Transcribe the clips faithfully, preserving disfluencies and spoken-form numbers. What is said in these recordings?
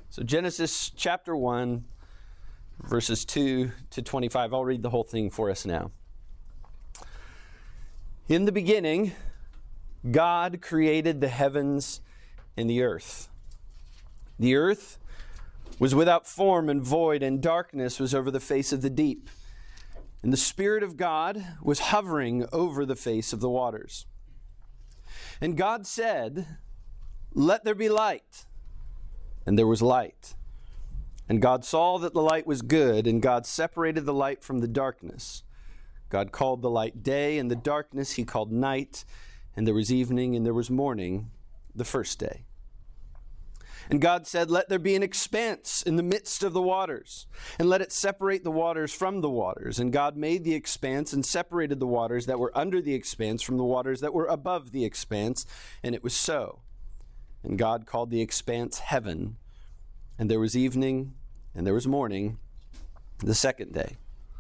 So Genesis chapter one, verses two to twenty-five. I'll read the whole thing for us now. In the beginning, God created the heavens and the earth. The earth was without form and void, and darkness was over the face of the deep. And the Spirit of God was hovering over the face of the waters. And God said, "Let there be light." And there was light. And God saw that the light was good, and God separated the light from the darkness. God called the light day, and the darkness he called night. And there was evening, and there was morning, the first day. And God said, "Let there be an expanse in the midst of the waters, and let it separate the waters from the waters." And God made the expanse and separated the waters that were under the expanse from the waters that were above the expanse, and it was so. And God called the expanse heaven. And there was evening, and there was morning, the second day.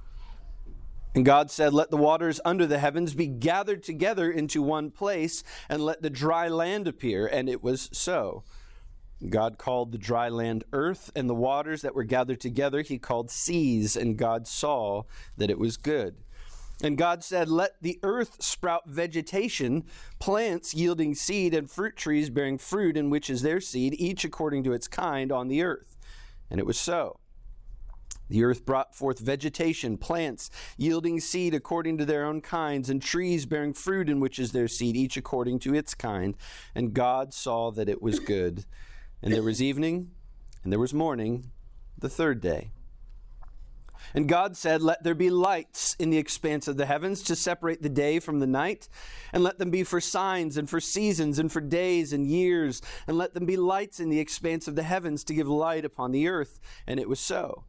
And God said, "Let the waters under the heavens be gathered together into one place, and let the dry land appear." And it was so. God called the dry land earth, and the waters that were gathered together he called seas, and God saw that it was good. And God said, "Let the earth sprout vegetation, plants yielding seed, and fruit trees bearing fruit, in which is their seed, each according to its kind on the earth." And it was so. The earth brought forth vegetation, plants yielding seed according to their own kinds, and trees bearing fruit, in which is their seed, each according to its kind. And God saw that it was good. And there was evening, and there was morning, the third day. And God said, "Let there be lights in the expanse of the heavens to separate the day from the night, and let them be for signs and for seasons and for days and years, and let them be lights in the expanse of the heavens to give light upon the earth." And it was so.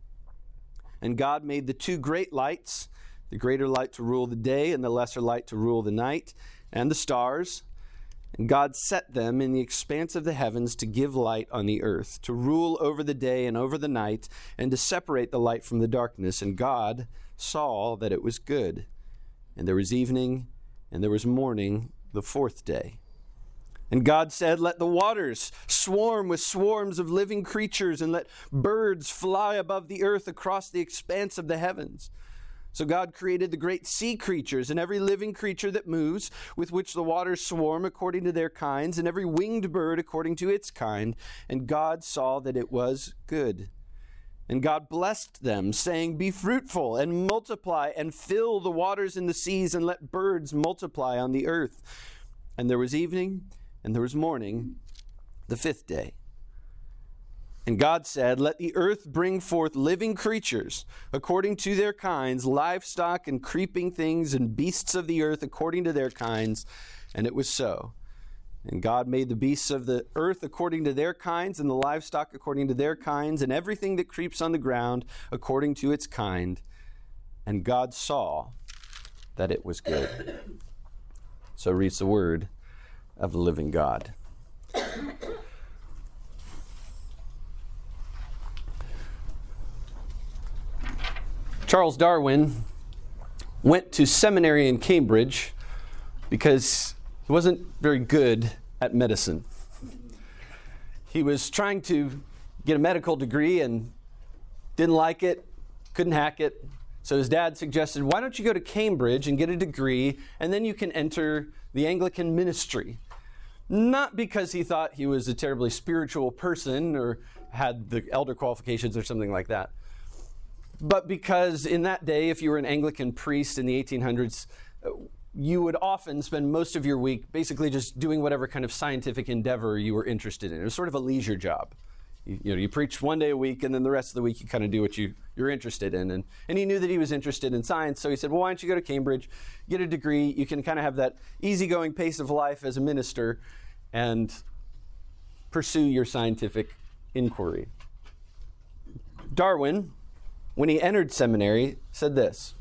And God made the two great lights, the greater light to rule the day and the lesser light to rule the night, and the stars. And God set them in the expanse of the heavens to give light on the earth, to rule over the day and over the night, and to separate the light from the darkness. And God saw that it was good. And there was evening, and there was morning, the fourth day. And God said, "Let the waters swarm with swarms of living creatures, and let birds fly above the earth across the expanse of the heavens." So God created the great sea creatures and every living creature that moves, with which the waters swarm according to their kinds, and every winged bird according to its kind. And God saw that it was good. And God blessed them, saying, "Be fruitful and multiply, and fill the waters in the seas, and let birds multiply on the earth." And there was evening, and there was morning, the fifth day. And God said, "Let the earth bring forth living creatures according to their kinds, livestock and creeping things and beasts of the earth according to their kinds." And it was so. And God made the beasts of the earth according to their kinds, and the livestock according to their kinds, and everything that creeps on the ground according to its kind. And God saw that it was good. So reads the word of the living God. Charles Darwin went to seminary in Cambridge because he wasn't very good at medicine. He was trying to get a medical degree and didn't like it, couldn't hack it. So his dad suggested, "Why don't you go to Cambridge and get a degree, and then you can enter the Anglican ministry." Not because he thought he was a terribly spiritual person or had the elder qualifications or something like that, but because in that day, if you were an Anglican priest in the eighteen hundreds, you would often spend most of your week basically just doing whatever kind of scientific endeavor you were interested in. It was sort of a leisure job. You, you know, you preach one day a week, and then the rest of the week you kind of do what you, you're interested in. And, and he knew that he was interested in science, so he said, "Well, why don't you go to Cambridge, get a degree? You can kind of have that easygoing pace of life as a minister and pursue your scientific inquiry." Darwin, when he entered seminary, said this: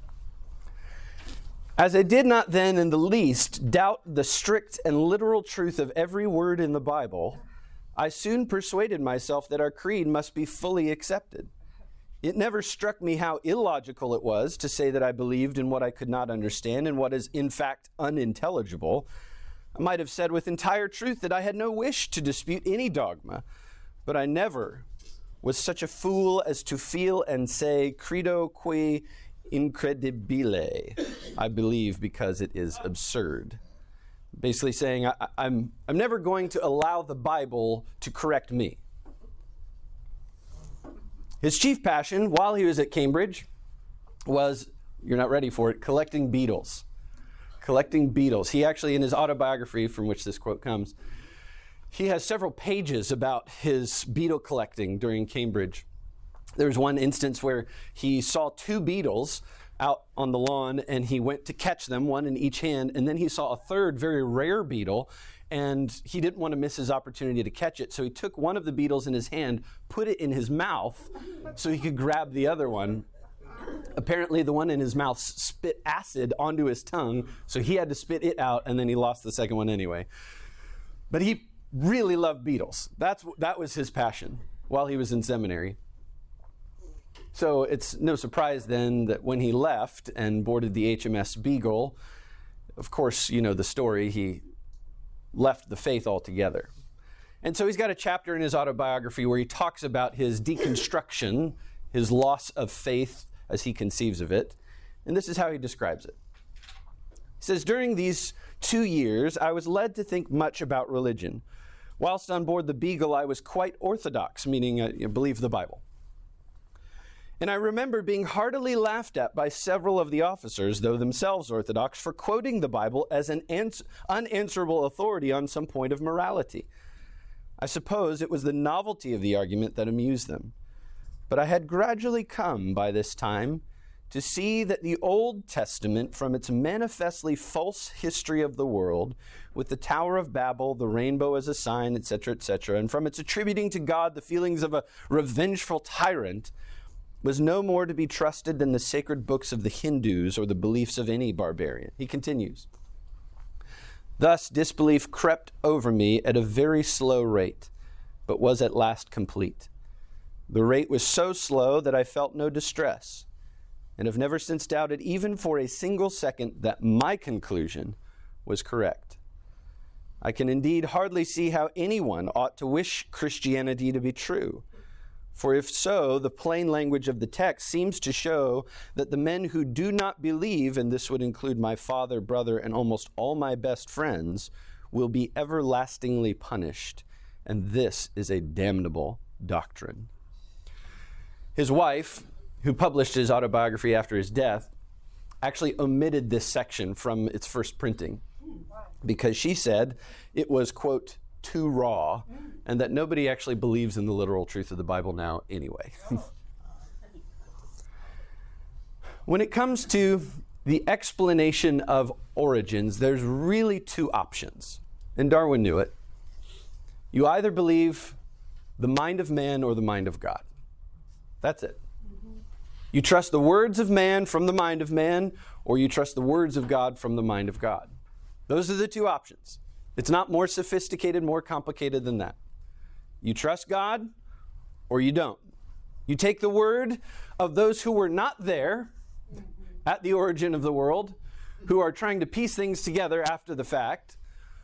"As I did not then in the least doubt the strict and literal truth of every word in the Bible, I soon persuaded myself that our creed must be fully accepted. It never struck me how illogical it was to say that I believed in what I could not understand and what is in fact unintelligible. I might have said with entire truth that I had no wish to dispute any dogma, but I never was such a fool as to feel and say, credo qui incredibile, I believe because it is absurd. Basically saying, I, I'm, I'm never going to allow the Bible to correct me. His chief passion while he was at Cambridge was, you're not ready for it, collecting beetles. Collecting beetles. He actually, in his autobiography, from which this quote comes, he has several pages about his beetle collecting during Cambridge. There was one instance where he saw two beetles out on the lawn, and he went to catch them, one in each hand, and then he saw a third very rare beetle, and he didn't want to miss his opportunity to catch it, so he took one of the beetles in his hand, put it in his mouth so he could grab the other one. Apparently the one in his mouth spit acid onto his tongue, so he had to spit it out, and then he lost the second one anyway. But he really loved beetles. That's that was his passion while he was in seminary. So it's no surprise then that when he left and boarded the H M S Beagle, of course, you know the story, he left the faith altogether. And so he's got a chapter in his autobiography where he talks about his deconstruction, his loss of faith as he conceives of it. And this is how he describes it. He says, during these two years, I was led to think much about religion. Whilst on board the Beagle, I was quite orthodox, meaning I believe the Bible. And I remember being heartily laughed at by several of the officers, though themselves orthodox, for quoting the Bible as an ans- unanswerable authority on some point of morality. I suppose it was the novelty of the argument that amused them. But I had gradually come by this time to see that the Old Testament, from its manifestly false history of the world, with the Tower of Babel, the rainbow as a sign, et cetera, et cetera, and from its attributing to God the feelings of a revengeful tyrant, was no more to be trusted than the sacred books of the Hindus or the beliefs of any barbarian. He continues. Thus, disbelief crept over me at a very slow rate, but was at last complete. The rate was so slow that I felt no distress, and have never since doubted, even for a single second, that my conclusion was correct. I can indeed hardly see how anyone ought to wish Christianity to be true. For if so, the plain language of the text seems to show that the men who do not believe, and this would include my father, brother, and almost all my best friends, will be everlastingly punished. And this is a damnable doctrine. His wife, who published his autobiography after his death, actually omitted this section from its first printing because she said it was, quote, too raw, and that nobody actually believes in the literal truth of the Bible now anyway. When it comes to the explanation of origins, there's really two options, and Darwin knew it. You either believe the mind of man or the mind of God. That's it. You trust the words of man from the mind of man, or you trust the words of God from the mind of God. Those are the two options. It's not more sophisticated, more complicated than that. You trust God, or you don't. You take the word of those who were not there at the origin of the world, who are trying to piece things together after the fact,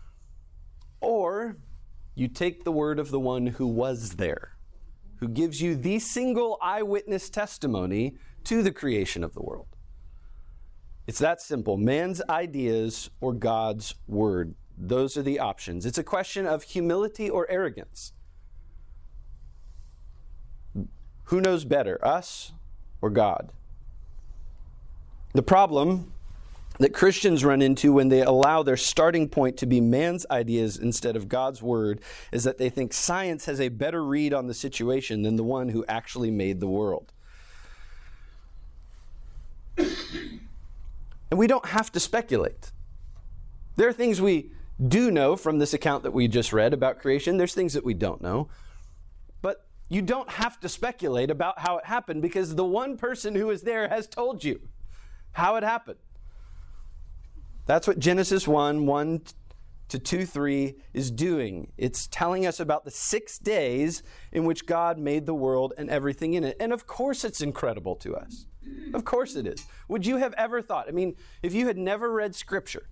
or you take the word of the one who was there, who gives you the single eyewitness testimony to the creation of the world. It's that simple. Man's ideas or God's word. Those are the options. It's a question of humility or arrogance. Who knows better, us or God? The problem that Christians run into when they allow their starting point to be man's ideas instead of God's word is that they think science has a better read on the situation than the one who actually made the world. And we don't have to speculate. There are things we do know from this account that we just read about creation. There's things that we don't know. But you don't have to speculate about how it happened because the one person who is there has told you how it happened. That's what Genesis one, one to two, three is doing. It's telling us about the six days in which God made the world and everything in it. And of course it's incredible to us. Of course it is. Would you have ever thought, I mean, if you had never read Scripture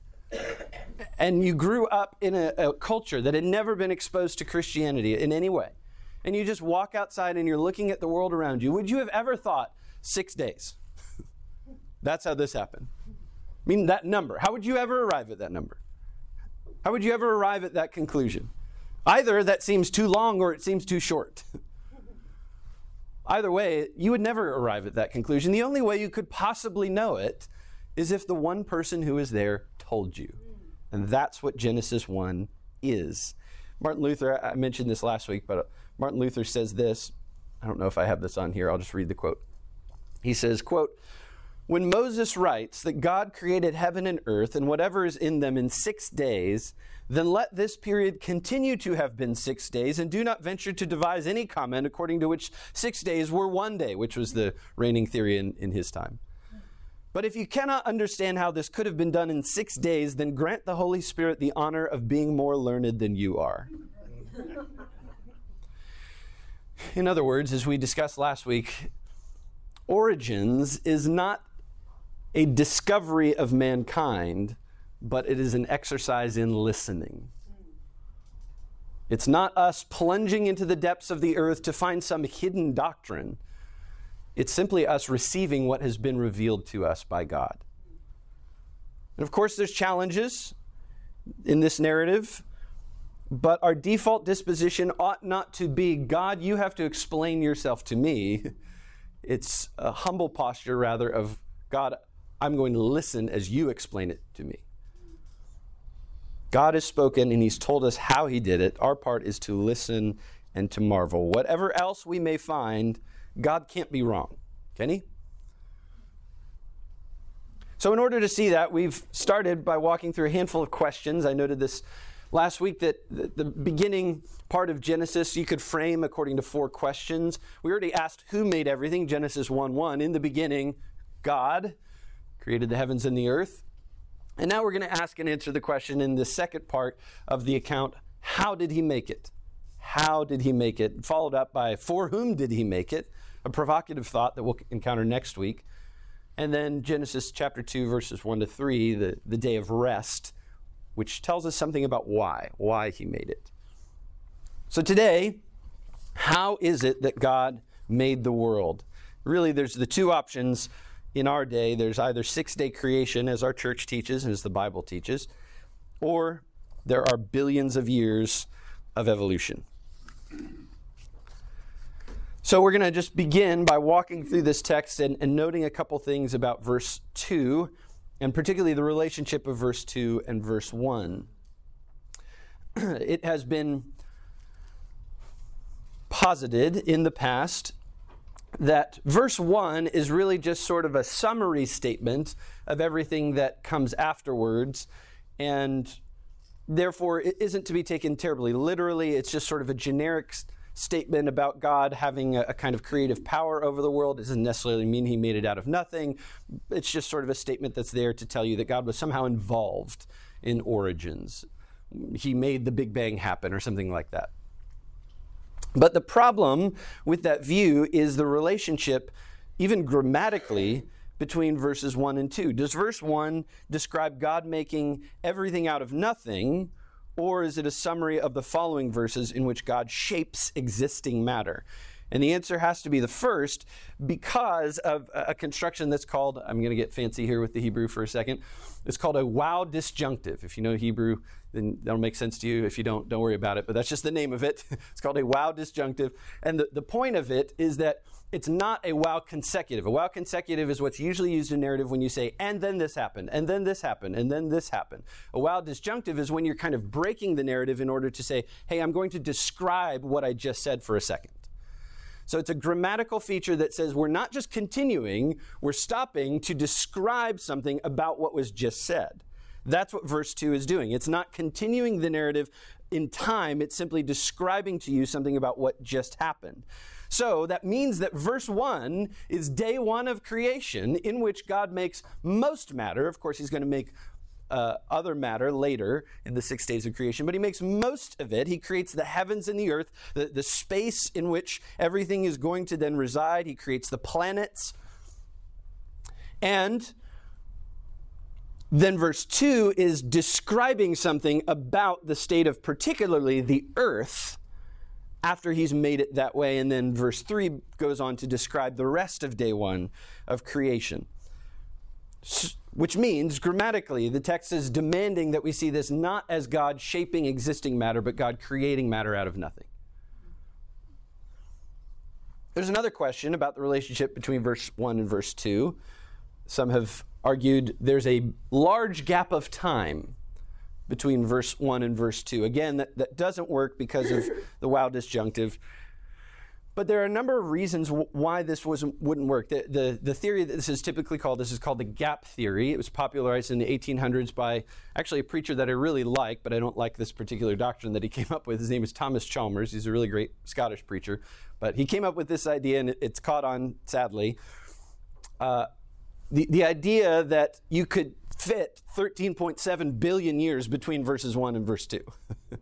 and you grew up in a, a culture that had never been exposed to Christianity in any way, and you just walk outside and you're looking at the world around you, would you have ever thought six days? That's how this happened. I mean, that number. How would you ever arrive at that number? How would you ever arrive at that conclusion? Either that seems too long or it seems too short. Either way, you would never arrive at that conclusion. The only way you could possibly know it is if the one person who is there told you. And that's what Genesis one is. Martin Luther, I mentioned this last week, but Martin Luther says this. I don't know if I have this on here. I'll just read the quote. He says, quote, "When Moses writes that God created heaven and earth and whatever is in them in six days, then let this period continue to have been six days and do not venture to devise any comment according to which six days were one day," which was the reigning theory in, in his time. "But if you cannot understand how this could have been done in six days, then grant the Holy Spirit the honor of being more learned than you are." In other words, as we discussed last week, Origins is not a discovery of mankind, but it is an exercise in listening. It's not us plunging into the depths of the earth to find some hidden doctrine. It's simply us receiving what has been revealed to us by God. And of course, there's challenges in this narrative, but our default disposition ought not to be, "God, you have to explain yourself to me." It's a humble posture, rather, of, "God, I'm going to listen as you explain it to me." God has spoken and he's told us how he did it. Our part is to listen and to marvel. Whatever else we may find, God can't be wrong. Can he? So in order to see that, we've started by walking through a handful of questions. I noted this last week that the beginning part of Genesis you could frame according to four questions. We already asked who made everything, Genesis one one. In the beginning, God created the heavens and the earth. And now we're going to ask and answer the question in the second part of the account, how did he make it? How did he make it? Followed up by, for whom did he make it? A provocative thought that we'll encounter next week. And then Genesis chapter two, verses one to three, the, the day of rest, which tells us something about why, why he made it. So today, how is it that God made the world? Really, there's the two options in our day. There's either six-day creation, as our church teaches and as the Bible teaches, or there are billions of years of evolution. So we're going to just begin by walking through this text and, and noting a couple things about verse two, and particularly the relationship of verse two and verse one. It has been posited in the past that verse one is really just sort of a summary statement of everything that comes afterwards, and therefore it isn't to be taken terribly literally. It's just sort of a generic statement about God having a, a kind of creative power over the world. It doesn't necessarily mean he made it out of nothing. It's just sort of a statement that's there to tell you that God was somehow involved in origins. He made the Big Bang happen or something like that. But the problem with that view is the relationship, even grammatically, between verses one and two. Does verse one describe God making everything out of nothing, or is it a summary of the following verses in which God shapes existing matter? And the answer has to be the first, because of a construction that's called, I'm going to get fancy here with the Hebrew for a second, it's called a wow disjunctive. If you know Hebrew, then that'll make sense to you. If you don't, don't worry about it, but that's just the name of it. It's called a wow disjunctive. And the, the point of it is that it's not a wow consecutive. A wow consecutive is what's usually used in narrative when you say, and then this happened, and then this happened, and then this happened. A wow disjunctive is when you're kind of breaking the narrative in order to say, hey, I'm going to describe what I just said for a second. So it's a grammatical feature that says we're not just continuing, we're stopping to describe something about what was just said. That's what verse two is doing. It's not continuing the narrative in time, it's simply describing to you something about what just happened. So that means that verse one is day one of creation, in which God makes most matter. Of course, he's going to make Uh, other matter later in the six days of creation, but he makes most of it. He creates the heavens and the earth, the, the space in which everything is going to then reside. He creates the planets. And then verse two is describing something about the state of particularly the earth after he's made it that way. And then verse three goes on to describe the rest of day one of creation. Which means, grammatically, the text is demanding that we see this not as God shaping existing matter, but God creating matter out of nothing. There's another question about the relationship between verse one and verse two. Some have argued there's a large gap of time between verse one and verse two. Again, that, that doesn't work because of the wow disjunctive. But there are a number of reasons w- why this wasn't, wouldn't work. The, the, the theory that this is typically called, this is called the gap theory. It was popularized in the eighteen hundreds by actually a preacher that I really like, but I don't like this particular doctrine that he came up with. His name is Thomas Chalmers. He's a really great Scottish preacher. But he came up with this idea, and it, it's caught on, sadly. Uh, the, the idea that you could fit thirteen point seven billion years between verses one and verse two.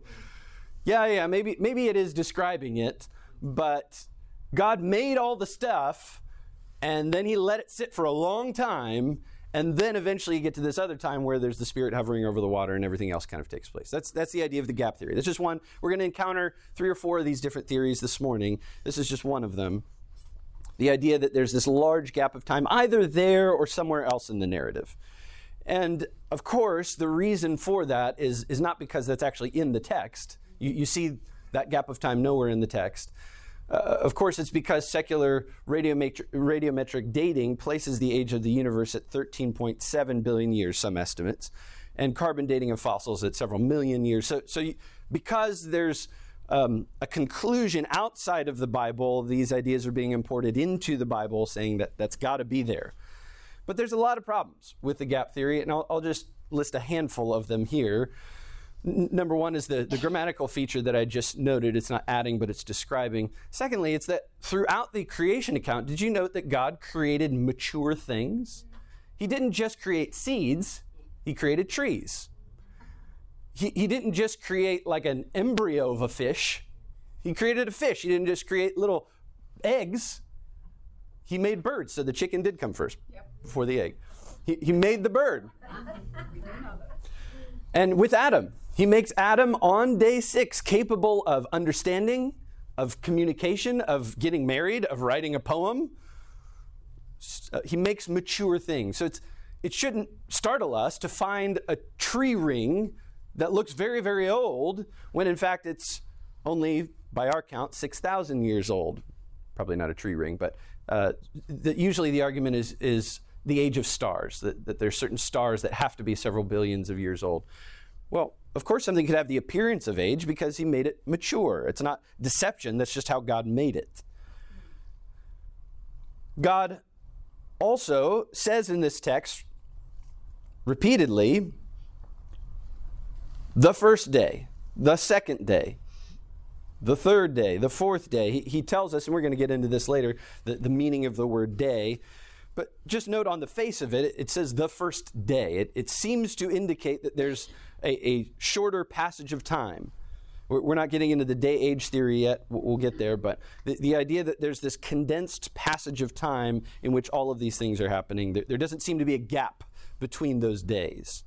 yeah, yeah, maybe maybe it is describing it, but God made all the stuff, and then he let it sit for a long time, and then eventually you get to this other time where there's the Spirit hovering over the water and everything else kind of takes place. That's that's the idea of the gap theory. That's just one. We're going to encounter three or four of these different theories this morning. This is just one of them. The idea that there's this large gap of time either there or somewhere else in the narrative. And of course, the reason for that is, is not because that's actually in the text. You, you see that gap of time nowhere in the text. Uh, of course, it's because secular radiometri- radiometric dating places the age of the universe at thirteen point seven billion years, some estimates, and carbon dating of fossils at several million years. So, so you, because there's um, a conclusion outside of the Bible, these ideas are being imported into the Bible, saying that that's got to be there. But there's a lot of problems with the gap theory, and I'll, I'll just list a handful of them here. N- number one is the, the grammatical feature that I just noted. It's not adding, but it's describing. Secondly, it's that throughout the creation account, did you note that God created mature things? He didn't just create seeds, he created trees. He, he didn't just create like an embryo of a fish. He created a fish. He didn't just create little eggs. He made birds, so the chicken did come first yep. before the egg. He, he made the bird. And with Adam, he makes Adam on day six capable of understanding, of communication, of getting married, of writing a poem. Uh, he makes mature things. So it's it shouldn't startle us to find a tree ring that looks very, very old, when in fact it's only, by our count, six thousand years old. Probably not a tree ring, but uh, the, usually the argument is, is the age of stars, that, that there's certain stars that have to be several billions of years old. Well, of course something could have the appearance of age because he made it mature. It's not deception, that's just how God made it. God also says in this text repeatedly, the first day, the second day, the third day, the fourth day. He, he tells us, and we're going to get into this later, the, the meaning of the word day. But just note on the face of it, it says the first day. It, it seems to indicate that there's a, a shorter passage of time. We're, we're not getting into the day-age theory yet. We'll, we'll get there. But the, the idea that there's this condensed passage of time in which all of these things are happening, there, there doesn't seem to be a gap between those days.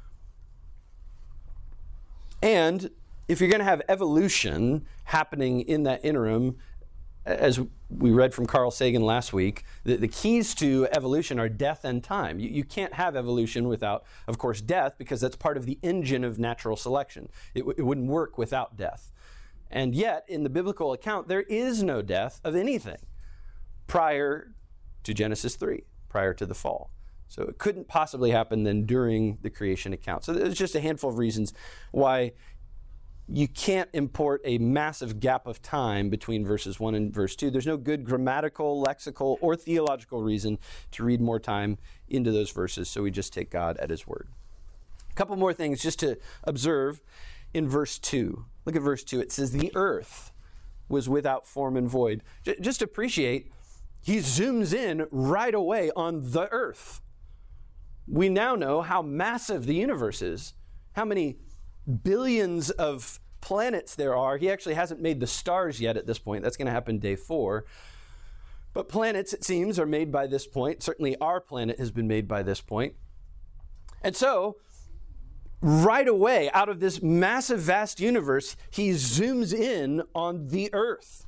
And if you're going to have evolution happening in that interim, as we read from Carl Sagan last week, the, the keys to evolution are death and time. You, you can't have evolution without, of course, death, because that's part of the engine of natural selection. It, w- it wouldn't work without death. And yet, in the biblical account, there is no death of anything prior to Genesis three, prior to the fall. So it couldn't possibly happen then during the creation account. So there's just a handful of reasons why you can't import a massive gap of time between verses one and verse two. There's no good grammatical, lexical, or theological reason to read more time into those verses, so we just take God at his word. A couple more things just to observe in verse two. Look at verse two. It says, the earth was without form and void. J- just appreciate, he zooms in right away on the earth. We now know how massive the universe is, how many billions of planets there are. He actually hasn't made the stars yet at this point. That's going to happen day four. But planets, it seems, are made by this point. Certainly our planet has been made by this point. And so, right away, out of this massive, vast universe, he zooms in on the earth.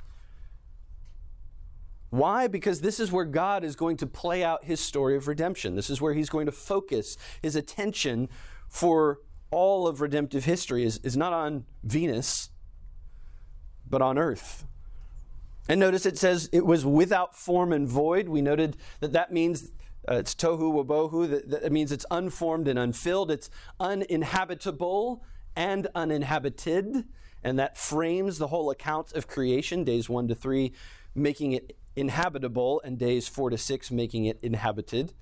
Why? Because this is where God is going to play out his story of redemption. This is where he's going to focus his attention for all of redemptive history is, is not on Venus, but on earth. And notice it says it was without form and void. We noted that that means uh, it's tohu wabohu. That, that means it's unformed and unfilled. It's uninhabitable and uninhabited. And that frames the whole account of creation, days one to three, making it inhabitable, and days four to six, making it inhabited.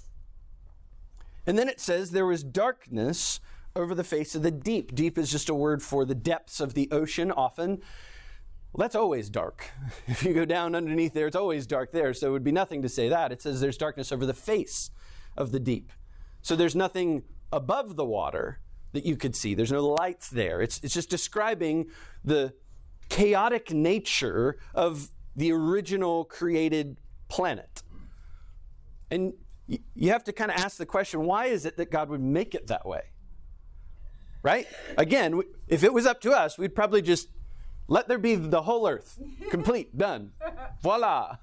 And then it says there was darkness over the face of the deep. Deep is just a word for the depths of the ocean often. Well, that's always dark. If you go down underneath there, it's always dark there, so it would be nothing to say that. It says there's darkness over the face of the deep. So there's nothing above the water that you could see. There's no lights there. It's, it's just describing the chaotic nature of the original created planet. And y- you have to kind of ask the question, why is it that God would make it that way? Right? Again, if it was up to us, we'd probably just let there be the whole earth. Complete, done. Voila.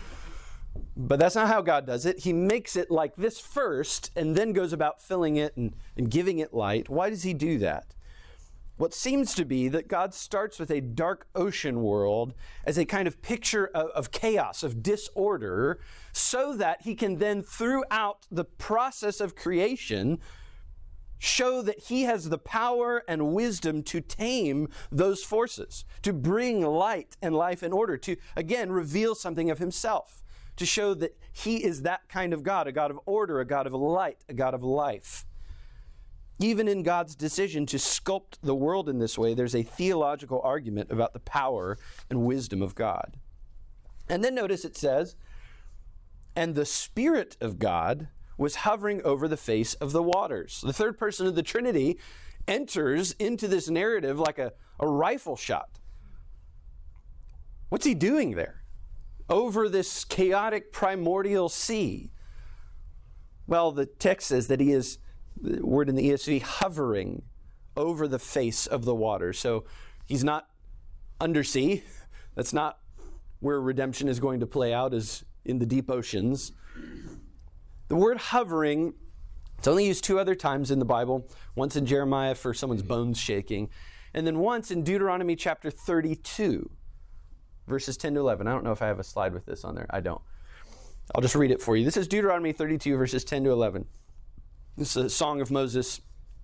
But that's not how God does it. He makes it like this first and then goes about filling it and, and giving it light. Why does he do that? What seems to be that God starts with a dark ocean world as a kind of picture of, of chaos, of disorder, so that he can then, throughout the process of creation, show that he has the power and wisdom to tame those forces, to bring light and life and order, to, again, reveal something of himself, to show that he is that kind of God, a God of order, a God of light, a God of life. Even in God's decision to sculpt the world in this way, there's a theological argument about the power and wisdom of God. And then notice it says, and the Spirit of God was hovering over the face of the waters. The third person of the Trinity enters into this narrative like a, a rifle shot. What's he doing there? Over this chaotic primordial sea. Well, the text says that he is, the word in the E S V, hovering over the face of the water. So he's not undersea. That's not where redemption is going to play out, is in the deep oceans. The word hovering, it's only used two other times in the Bible. Once in Jeremiah for someone's bones shaking, and then once in Deuteronomy chapter thirty-two, verses ten to eleven. I don't know if I have a slide with this on there. I don't. I'll just read it for you. This is Deuteronomy thirty-two, verses ten to eleven. This is a song of Moses.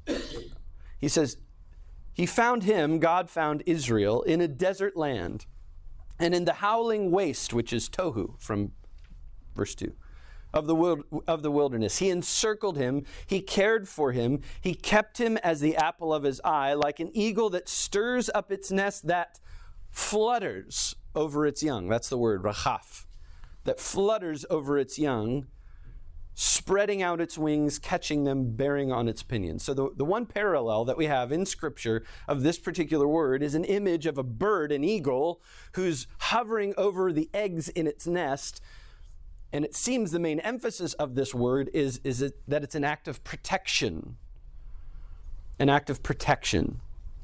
He says, he found him, God found Israel, in a desert land, and in the howling waste, which is tohu, from verse two, of the, wild, of the wilderness. He encircled him, he cared for him, he kept him as the apple of his eye, like an eagle that stirs up its nest, that flutters over its young. That's the word, rachaf, that flutters over its young, spreading out its wings, catching them, bearing on its pinions. So the, the one parallel that we have in Scripture of this particular word is an image of a bird, an eagle, who's hovering over the eggs in its nest. And it seems the main emphasis of this word is, is it, that it's an act of protection. An act of protection.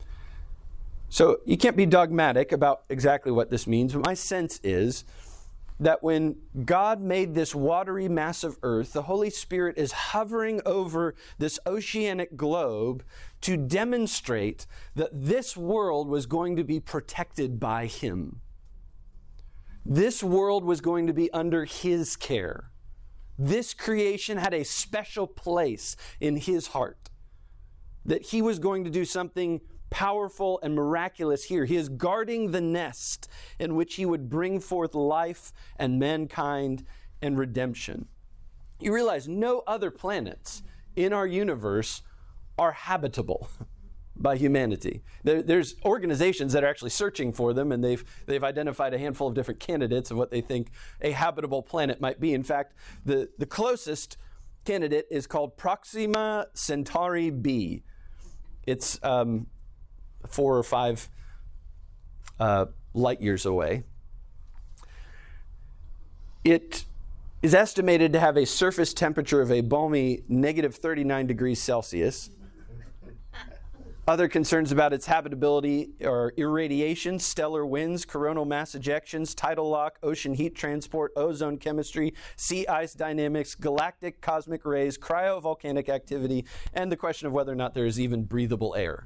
So you can't be dogmatic about exactly what this means, but my sense is that when God made this watery mass of earth, the Holy Spirit is hovering over this oceanic globe to demonstrate that this world was going to be protected by him. This world was going to be under his care. This creation had a special place in his heart. That he was going to do something powerful and miraculous here. He is guarding the nest in which he would bring forth life and mankind and redemption. You realize no other planets in our universe are habitable by humanity. There, there's organizations that are actually searching for them, and they've they've identified a handful of different candidates of what they think a habitable planet might be. In fact, the, the closest candidate is called Proxima Centauri b. It's um, four or five uh, light years away. It is estimated to have a surface temperature of a balmy negative thirty-nine degrees Celsius. Other concerns about its habitability are irradiation, stellar winds, coronal mass ejections, tidal lock, ocean heat transport, ozone chemistry, sea ice dynamics, galactic cosmic rays, cryovolcanic activity, and the question of whether or not there is even breathable air.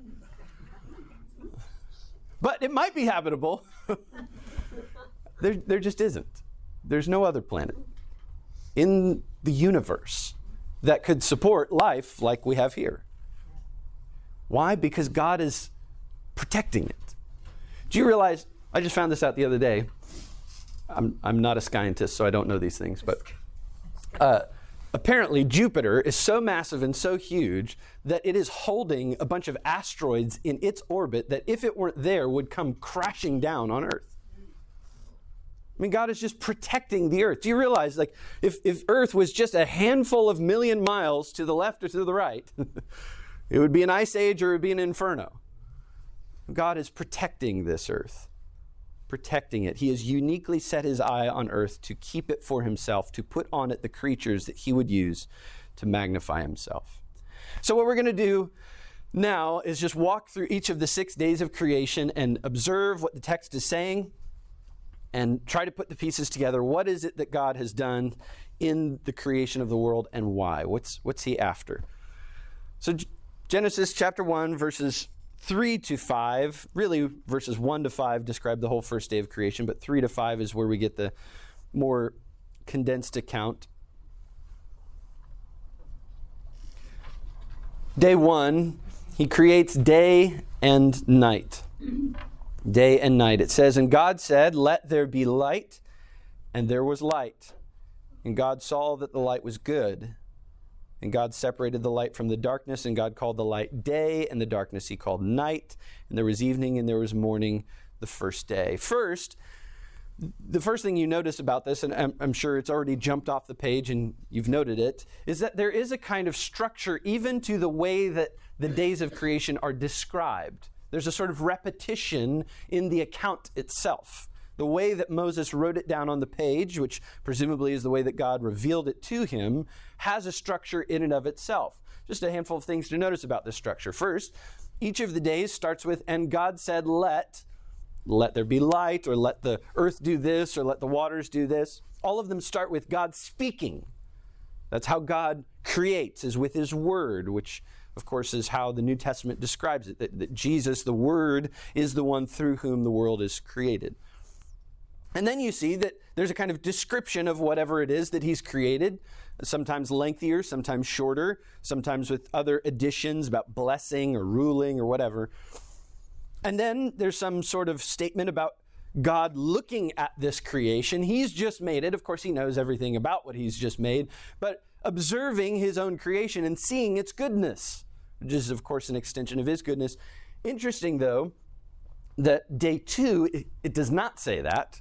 But it might be habitable. there, there just isn't. There's no other planet in the universe that could support life like we have here. Why? Because God is protecting it. Do you realize, I just found this out the other day. I'm, I'm not a scientist, so I don't know these things, but uh, apparently Jupiter is so massive and so huge that it is holding a bunch of asteroids in its orbit that if it weren't there would come crashing down on Earth. I mean, God is just protecting the Earth. Do you realize, like, if, if Earth was just a handful of million miles to the left or to the right, it would be an ice age or it would be an inferno. God is protecting this earth, protecting it. He has uniquely set his eye on earth to keep it for himself, to put on it the creatures that he would use to magnify himself. So what we're going to do now is just walk through each of the six days of creation and observe what the text is saying and try to put the pieces together. What is it that God has done in the creation of the world and why? What's, what's he after? So Genesis chapter one, verses three to five, really verses one to five describe the whole first day of creation, but three to five is where we get the more condensed account. Day one, he creates day and night. Day and night. It says, and God said, let there be light, and there was light. And God saw that the light was good. And God separated the light from the darkness, and God called the light day, and the darkness he called night. And there was evening, and there was morning the first day. First, the first thing you notice about this, and I'm, I'm sure it's already jumped off the page and you've noted it, is that there is a kind of structure even to the way that the days of creation are described. There's a sort of repetition in the account itself. The way that Moses wrote it down on the page, which presumably is the way that God revealed it to him, has a structure in and of itself. Just a handful of things to notice about this structure. First, each of the days starts with, and God said, let, let there be light, or let the earth do this, or let the waters do this. All of them start with God speaking. That's how God creates, is with his word, which of course is how the New Testament describes it, that, that Jesus, the Word, is the one through whom the world is created. And then you see that there's a kind of description of whatever it is that he's created, sometimes lengthier, sometimes shorter, sometimes with other additions about blessing or ruling or whatever. And then there's some sort of statement about God looking at this creation. He's just made it. Of course, he knows everything about what he's just made, but observing his own creation and seeing its goodness, which is, of course, an extension of his goodness. Interesting, though, that day two, it, it does not say that.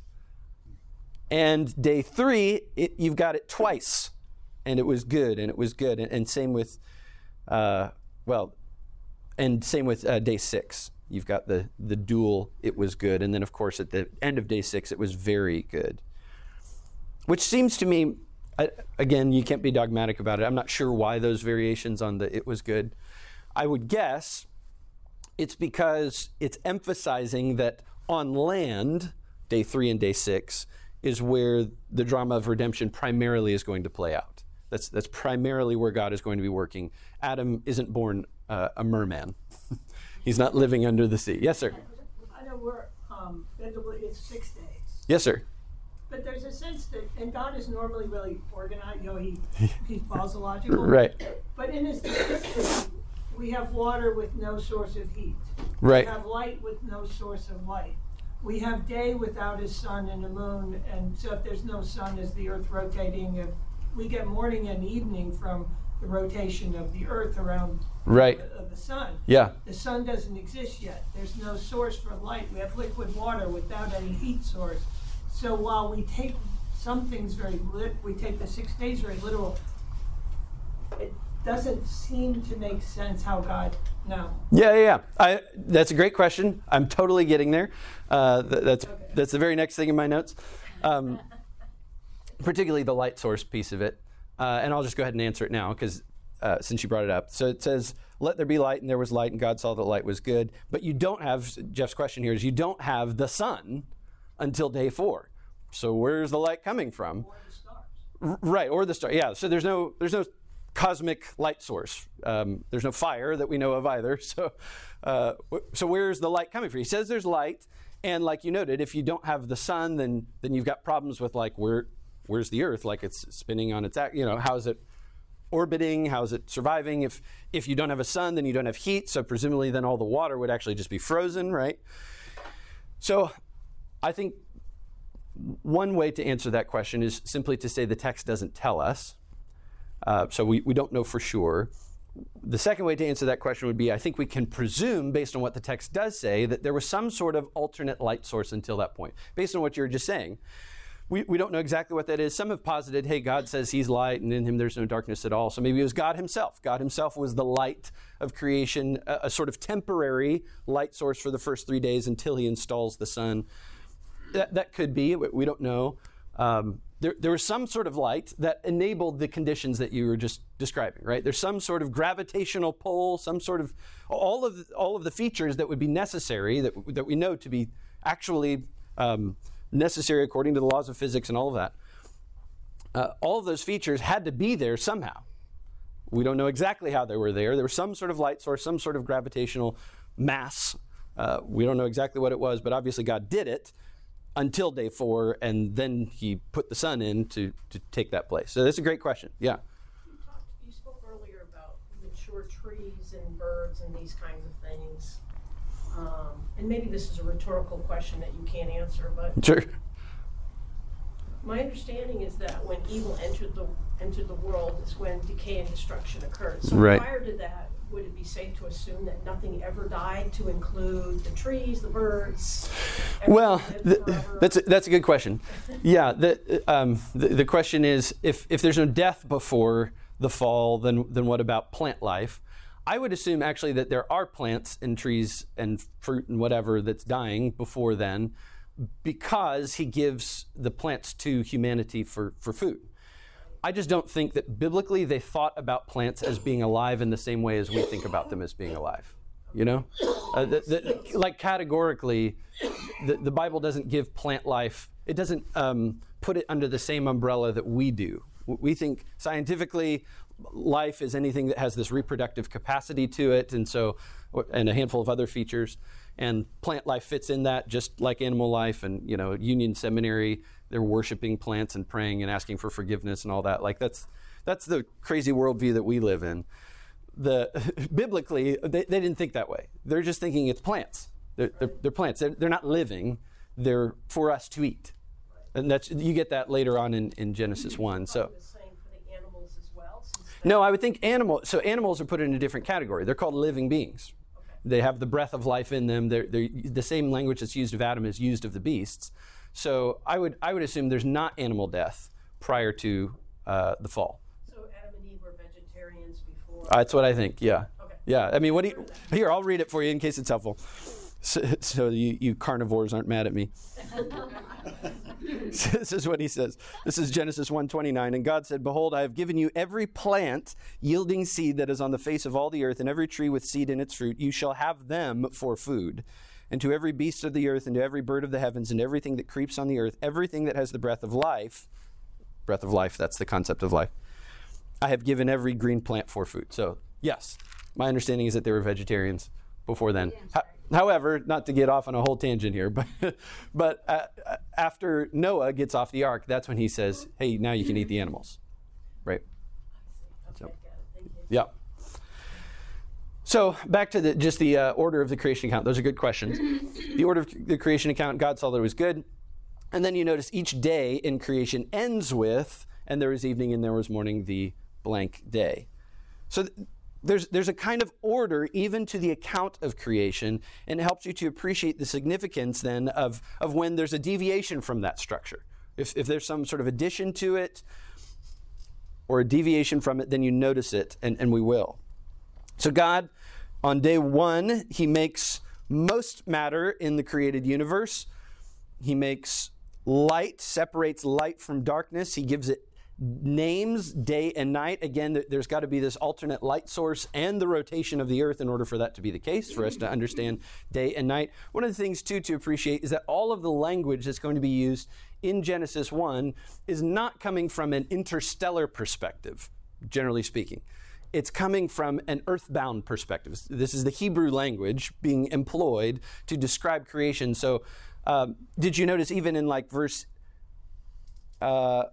And day three, it, you've got it twice. And it was good, and it was good. And, and same with, uh, well, and same with uh, day six. You've got the, the dual, it was good. And then, of course, at the end of day six, it was very good. Which seems to me, I, again, you can't be dogmatic about it. I'm not sure why those variations on the it was good. I would guess it's because it's emphasizing that on land, day three and day six, is where the drama of redemption primarily is going to play out. That's that's primarily where God is going to be working. Adam isn't born uh, a merman. He's not living under the sea. Yes, sir? I know we're, um, it's six days. Yes, sir? But there's a sense that, and God is normally really organized, you know, he, he follows the logical. Right. But in his history, we have water with no source of heat. Right. We have light with no source of light. We have day without his sun and the moon, and so if there's no sun, is the earth rotating? If we get morning and evening from the rotation of the earth around right. the, of the sun. Yeah. The sun doesn't exist yet. There's no source for light. We have liquid water without any heat source. So while we take some things very lit, we take the six days very literal, it doesn't seem to make sense how God, no. Yeah, yeah, yeah. I, that's a great question. I'm totally getting there. Uh, th- that's okay. That's the very next thing in my notes, um, particularly the light source piece of it. Uh, and I'll just go ahead and answer it now, because uh, since you brought it up. So it says, let there be light, and there was light, and God saw that light was good. But you don't have, Jeff's question here is, you don't have the sun until day four. So where's the light coming from? Or the stars. R- right, or the star. Yeah, so there's no there's no cosmic light source. Um, there's no fire that we know of either. So, uh, so where's the light coming from? He says there's light, and like you noted, if you don't have the sun, then then you've got problems with like where where's the Earth? Like it's spinning on its act. You know, how is it orbiting? How is it surviving? If if you don't have a sun, then you don't have heat. So presumably, then all the water would actually just be frozen, right? So, I think one way to answer that question is simply to say the text doesn't tell us. Uh, so we, we don't know for sure. The second way to answer that question would be, I think we can presume, based on what the text does say, that there was some sort of alternate light source until that point, based on what you were just saying. We, we don't know exactly what that is. Some have posited, hey, God says he's light, and in him there's no darkness at all. So maybe it was God himself. God himself was the light of creation, a, a sort of temporary light source for the first three days until he installs the sun. That, that could be. We don't know. Um, there, there was some sort of light that enabled the conditions that you were just describing, right? There's some sort of gravitational pull, some sort of all of the, all of the features that would be necessary that that we know to be actually um, necessary according to the laws of physics and all of that. Uh, all of those features had to be there somehow. We don't know exactly how they were there. There was some sort of light source, some sort of gravitational mass. Uh, we don't know exactly what it was, but obviously God did it until day four, and then he put the sun in to, to take that place. So that's a great question. Yeah. You, talked, you spoke earlier about mature trees and birds and these kinds of things. Um, and maybe this is a rhetorical question that you can't answer, but Sure. my understanding is that when evil entered the entered the world is when decay and destruction occurred. So Right. prior to that, would it be safe to assume that nothing ever died, to include the trees, the birds? Well, everything th- lived forever? that's a, that's a good question. Yeah, the, um, the the question is, if if there's no death before the fall, then then what about plant life? I would assume actually that there are plants and trees and fruit and whatever that's dying before then, because he gives the plants to humanity for, for food. I just don't think that biblically they thought about plants as being alive in the same way as we think about them as being alive. You know? Uh, the, the, like categorically, the, the Bible doesn't give plant life, it doesn't um, put it under the same umbrella that we do. We think scientifically life is anything that has this reproductive capacity to it, and so, and a handful of other features. And plant life fits in that, just like animal life. And, you know, Union Seminary, they're worshiping plants and praying and asking for forgiveness and all that. Like that's that's the crazy worldview that we live in. The biblically, they, they didn't think that way. They're just thinking it's plants. They're, they're, they're plants. They're, they're not living. They're for us to eat. And that's, you get that later on in, in Genesis one. So. No, I would think animal. So animals are put in a different category. They're called living beings. Okay. They have the breath of life in them. They're, they're, the same language that's used of Adam is used of the beasts. So I would I would assume there's not animal death prior to uh, the fall. So Adam and Eve were vegetarians before. Uh, that's what I think. Yeah. Okay. Yeah. I mean, what do you, here? I'll read it for you in case it's helpful. So, so you, you carnivores aren't mad at me. This is what he says. This is Genesis one twenty-nine. And God said, behold, I have given you every plant yielding seed that is on the face of all the earth, and every tree with seed in its fruit. You shall have them for food. And to every beast of the earth, and to every bird of the heavens, and everything that creeps on the earth, everything that has the breath of life, breath of life, that's the concept of life, I have given every green plant for food. So, yes, my understanding is that they were vegetarians before then. Ho- However, not to get off on a whole tangent here, but but uh, after Noah gets off the ark, that's when he says, hey, now you can eat the animals. Right? Okay, So, got it. Thank you. yeah. So back to the, just the uh, order of the creation account. Those are good questions. The order of the creation account, God saw that it was good. And then you notice each day in creation ends with, and there was evening and there was morning, the blank day. So th- there's there's a kind of order even to the account of creation, and it helps you to appreciate the significance then of, of when there's a deviation from that structure. If, if there's some sort of addition to it or a deviation from it, then you notice it, and, and we will. So God, on day one, he makes most matter in the created universe. He makes light, separates light from darkness. He gives it names day and night. Again, there's got to be this alternate light source and the rotation of the earth in order for that to be the case, for us to understand day and night. One of the things, too, to appreciate is that all of the language that's going to be used in Genesis one is not coming from an interstellar perspective, generally speaking. It's coming from an earthbound perspective. This is the Hebrew language being employed to describe creation. So um, did you notice even in like verse uh,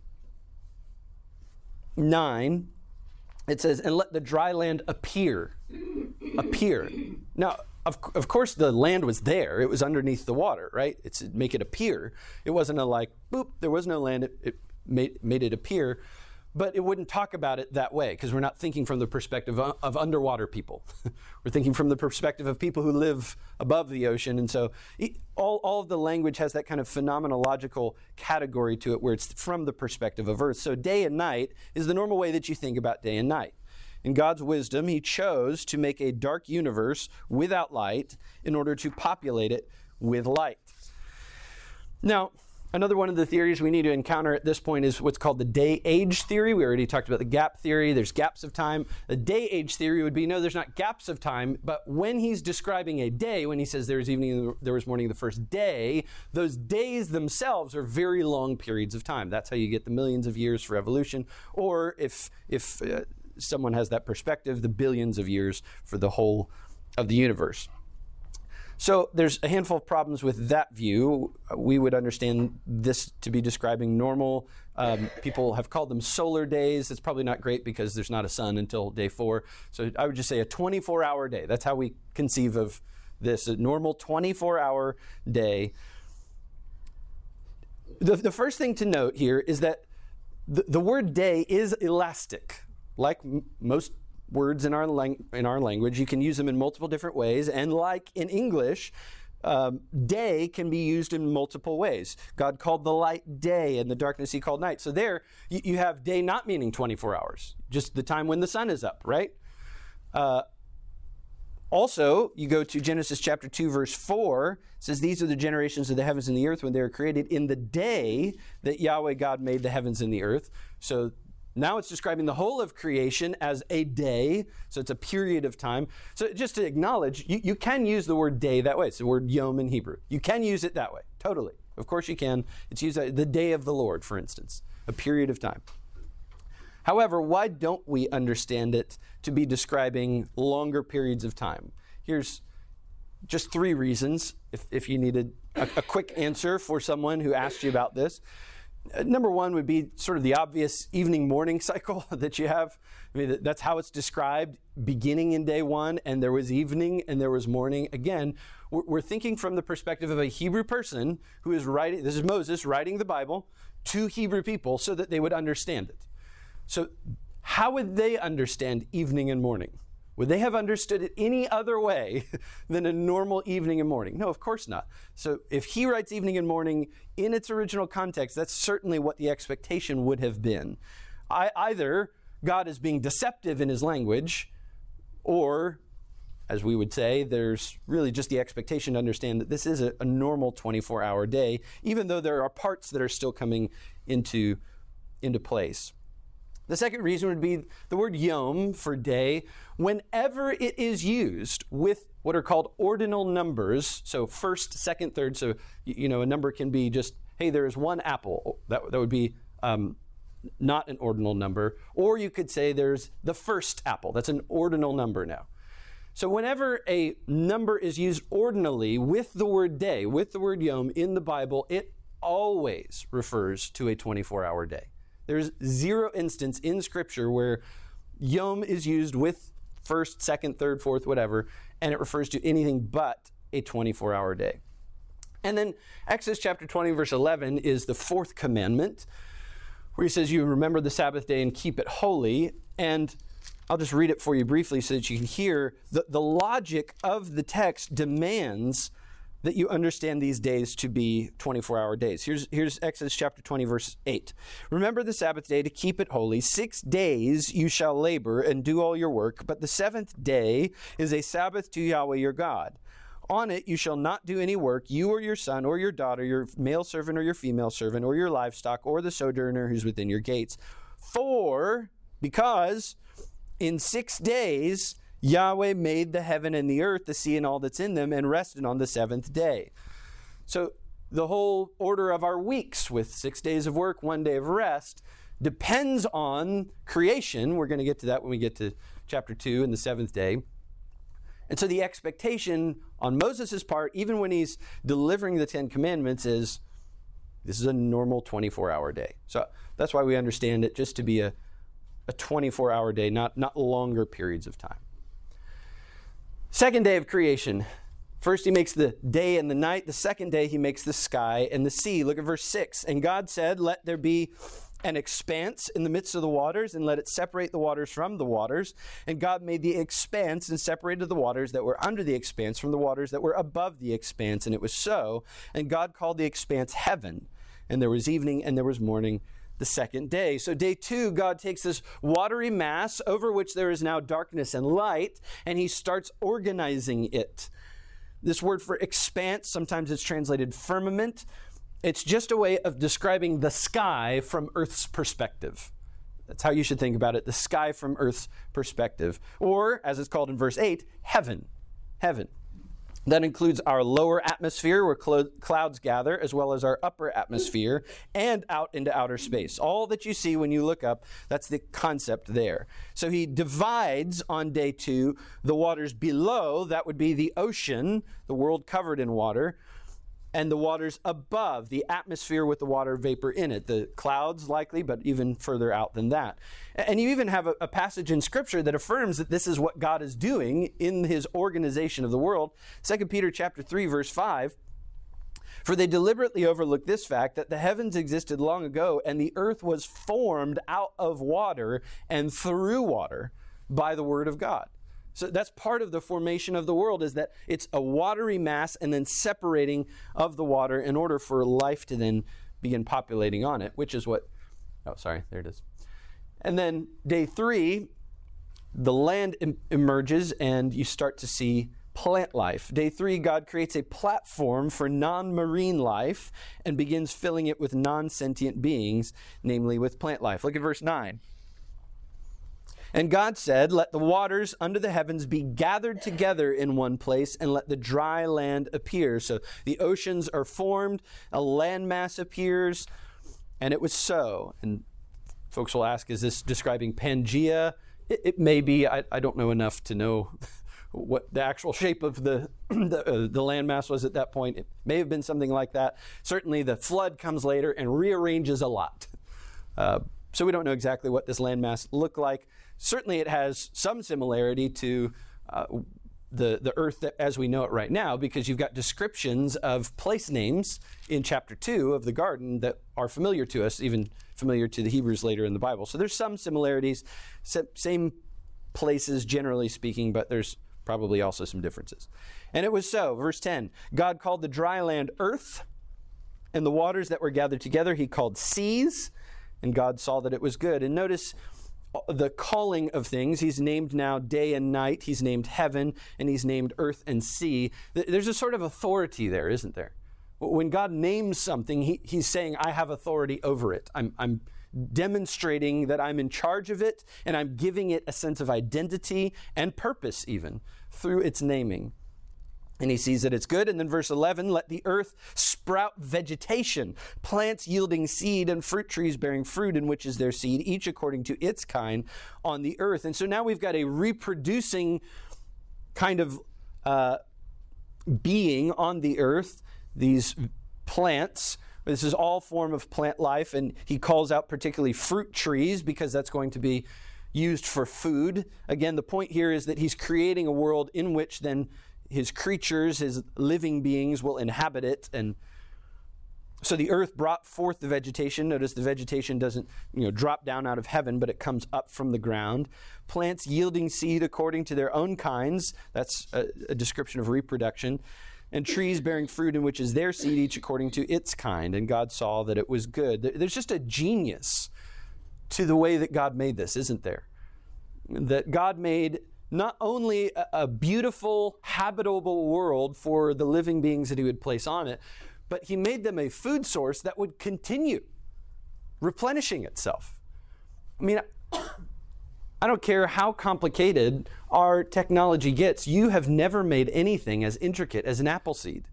nine, it says, and let the dry land appear. Appear. Now, of, of course, the land was there. It was underneath the water, right? It's make it appear. It wasn't a like, boop, there was no land. It, it made, made it appear. But it wouldn't talk about it that way because we're not thinking from the perspective of, of underwater people. We're thinking from the perspective of people who live above the ocean. And so all, all of the language has that kind of phenomenological category to it where it's from the perspective of earth. So day and night is the normal way that you think about day and night. In God's wisdom, he chose to make a dark universe without light in order to populate it with light. Now, another one of the theories we need to encounter at this point is what's called the day-age theory. We already talked about the gap theory. There's gaps of time. The day-age theory would be, no, there's not gaps of time, but when he's describing a day, when he says there was evening, there was morning the first day, those days themselves are very long periods of time. That's how you get the millions of years for evolution, or if if uh, someone has that perspective, the billions of years for the whole of the universe. So there's a handful of problems with that view. We would understand this to be describing normal. Um, people have called them solar days. It's probably not great because there's not a sun until day four. So I would just say a twenty-four hour day. That's how we conceive of this, a normal twenty-four hour day. The, the first thing to note here is that the, the word day is elastic. Like m- most words in our lang- in our language, you can use them in multiple different ways, and like in English, um, day can be used in multiple ways. God called the light day, and the darkness he called night. So there, you, you have day not meaning twenty-four hours, just the time when the sun is up, right? Uh, also, you go to Genesis chapter two, verse four, it says, these are the generations of the heavens and the earth when they were created in the day that Yahweh God made the heavens and the earth. So now it's describing the whole of creation as a day, so it's a period of time. So just to acknowledge, you, you can use the word day that way. It's the word yom in Hebrew. You can use it that way, totally. Of course you can. It's used as the day of the Lord, for instance, a period of time. However, why don't we understand it to be describing longer periods of time? Here's just three reasons, if, if you needed a, a quick answer for someone who asked you about this. Number one would be sort of the obvious evening-morning cycle that you have. I mean, that's how it's described, beginning in day one, and there was evening and there was morning. Again, we're thinking from the perspective of a Hebrew person who is writing, this is Moses writing the Bible to Hebrew people so that they would understand it. So how would they understand evening and morning? Would they have understood it any other way than a normal evening and morning? No, of course not. So if he writes evening and morning in its original context, that's certainly what the expectation would have been. I, either God is being deceptive in his language, or, as we would say, there's really just the expectation to understand that this is a, a normal twenty-four hour day, even though there are parts that are still coming into, into place. The second reason would be the word yom for day. Whenever it is used with what are called ordinal numbers, so first, second, third, so you know a number can be just, hey, there is one apple. That, that would be um, not an ordinal number. Or you could say there's the first apple. That's an ordinal number now. So whenever a number is used ordinally with the word day, with the word yom in the Bible, it always refers to a twenty-four hour day. There's zero instance in Scripture where yom is used with first, second, third, fourth, whatever, and it refers to anything but a twenty-four hour day. And then Exodus chapter twenty, verse eleven is the fourth commandment, where he says, you remember the Sabbath day and keep it holy. And I'll just read it for you briefly so that you can hear the, the logic of the text demands that you understand these days to be twenty-four hour days. Here's, here's Exodus chapter twenty, verse eight. Remember the Sabbath day to keep it holy. Six days you shall labor and do all your work, but the seventh day is a Sabbath to Yahweh your God. On it you shall not do any work, you or your son or your daughter, your male servant or your female servant, or your livestock, or the sojourner who's within your gates. For, because in six days Yahweh made the heaven and the earth, the sea and all that's in them, and rested on the seventh day. So the whole order of our weeks, with six days of work, one day of rest, depends on creation. We're going to get to that when we get to chapter two and the seventh day. And so the expectation on Moses' part, even when he's delivering the Ten Commandments, is this is a normal twenty-four hour day. So that's why we understand it just to be a, a twenty-four hour day, not, not longer periods of time. Second day of creation. First he makes the day and the night. The second day he makes the sky and the sea. Look at verse six. And God said, let there be an expanse in the midst of the waters, and let it separate the waters from the waters. And God made the expanse and separated the waters that were under the expanse from the waters that were above the expanse. And it was so. And God called the expanse heaven. And there was evening and there was morning the second day. So day two, God takes this watery mass over which there is now darkness and light, and he starts organizing it. This word for expanse, sometimes it's translated firmament. It's just a way of describing the sky from Earth's perspective. That's how you should think about it, the sky from Earth's perspective. Or, as it's called in verse eight, heaven. Heaven. That includes our lower atmosphere where cl- clouds gather, as well as our upper atmosphere and out into outer space. All that you see when you look up, that's the concept there. So he divides on day two the waters below, that would be the ocean, the world covered in water, and the waters above, the atmosphere with the water vapor in it, the clouds likely, but even further out than that. And you even have a, a passage in Scripture that affirms that this is what God is doing in his organization of the world. Second Peter chapter three, verse five, for they deliberately overlooked this fact, that the heavens existed long ago, and the earth was formed out of water and through water by the word of God. So that's part of the formation of the world, is that it's a watery mass and then separating of the water in order for life to then begin populating on it, which is what, oh, sorry, there it is. And then day three, the land em- emerges and you start to see plant life. Day three, God creates a platform for non-marine life and begins filling it with non-sentient beings, namely with plant life. Look at verse nine. And God said, let the waters under the heavens be gathered together in one place, and let the dry land appear. So the oceans are formed, a landmass appears, and it was so. And folks will ask, is this describing Pangea? It, it may be. I, I don't know enough to know what the actual shape of the, the, uh, the landmass was at that point. It may have been something like that. Certainly the flood comes later and rearranges a lot. Uh, so we don't know exactly what this landmass looked like. Certainly it has some similarity to uh, the, the earth that, as we know it right now, because you've got descriptions of place names in chapter two of the garden that are familiar to us, even familiar to the Hebrews later in the Bible. So there's some similarities, same places generally speaking, but there's probably also some differences. And it was so, verse ten, God called the dry land earth, and the waters that were gathered together he called seas, and God saw that it was good. And notice the calling of things. He's named now day and night. He's named heaven, and he's named earth and sea. There's a sort of authority there, isn't there? When God names something, he, he's saying, I have authority over it. I'm, I'm demonstrating that I'm in charge of it, and I'm giving it a sense of identity and purpose even through its naming. And he sees that it's good. And then verse eleven, let the earth sprout vegetation, plants yielding seed and fruit trees bearing fruit in which is their seed, each according to its kind on the earth. And so now we've got a reproducing kind of uh, being on the earth, these plants. This is all form of plant life. And he calls out particularly fruit trees because that's going to be used for food. Again, the point here is that he's creating a world in which then his creatures, his living beings will inhabit it. And so the earth brought forth the vegetation. Notice the vegetation doesn't, you know, drop down out of heaven, but it comes up from the ground. Plants yielding seed according to their own kinds. That's a, a description of reproduction. And trees bearing fruit in which is their seed, each according to its kind. And God saw that it was good. There's just a genius to the way that God made this, isn't there? That God made not only a, a beautiful, habitable world for the living beings that he would place on it, but he made them a food source that would continue replenishing itself. I mean, I don't care how complicated our technology gets. You have never made anything as intricate as an apple seed.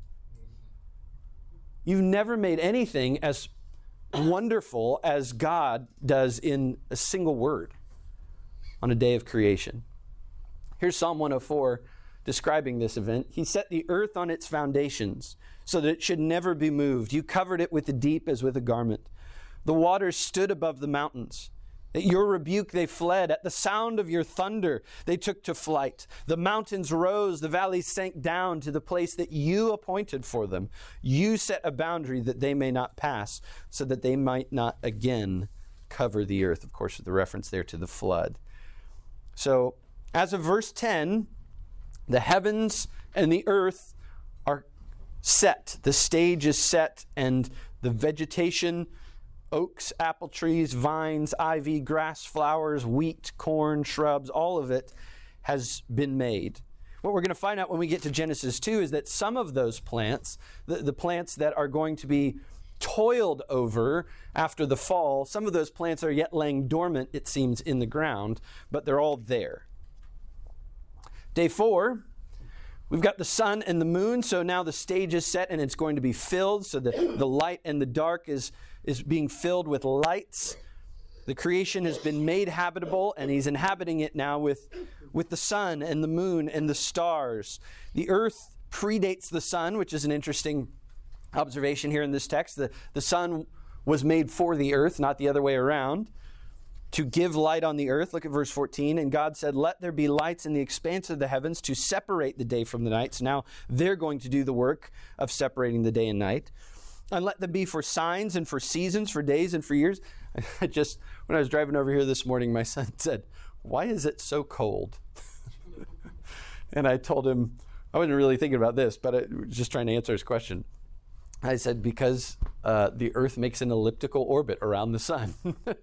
You've never made anything as wonderful as God does in a single word on a day of creation. Here's Psalm one oh four describing this event. He set the earth on its foundations so that it should never be moved. You covered it with the deep as with a garment. The waters stood above the mountains. At your rebuke they fled. At the sound of your thunder they took to flight. The mountains rose, the valleys sank down to the place that you appointed for them. You set a boundary that they may not pass, so that they might not again cover the earth. Of course, with the reference there to the flood. So, as of verse ten, the heavens and the earth are set. The stage is set, and the vegetation, oaks, apple trees, vines, ivy, grass, flowers, wheat, corn, shrubs, all of it has been made. What we're going to find out when we get to Genesis two is that some of those plants, the, the plants that are going to be toiled over after the fall, some of those plants are yet laying dormant, it seems, in the ground, but they're all there. Day four, we've got the sun and the moon, so now the stage is set and it's going to be filled, so the, the light and the dark is is being filled with lights. The creation has been made habitable, and he's inhabiting it now with, with the sun and the moon and the stars. The earth predates the sun, which is an interesting observation here in this text. The, the sun was made for the earth, not the other way around, to give light on the earth. Look at verse fourteen. And God said, let there be lights in the expanse of the heavens to separate the day from the night. So now they're going to do the work of separating the day and night. And let them be for signs and for seasons, for days and for years. I just, when I was driving over here this morning, my son said, why is it so cold? And I told him, I wasn't really thinking about this, but I was just trying to answer his question. I said, because uh, the earth makes an elliptical orbit around the sun.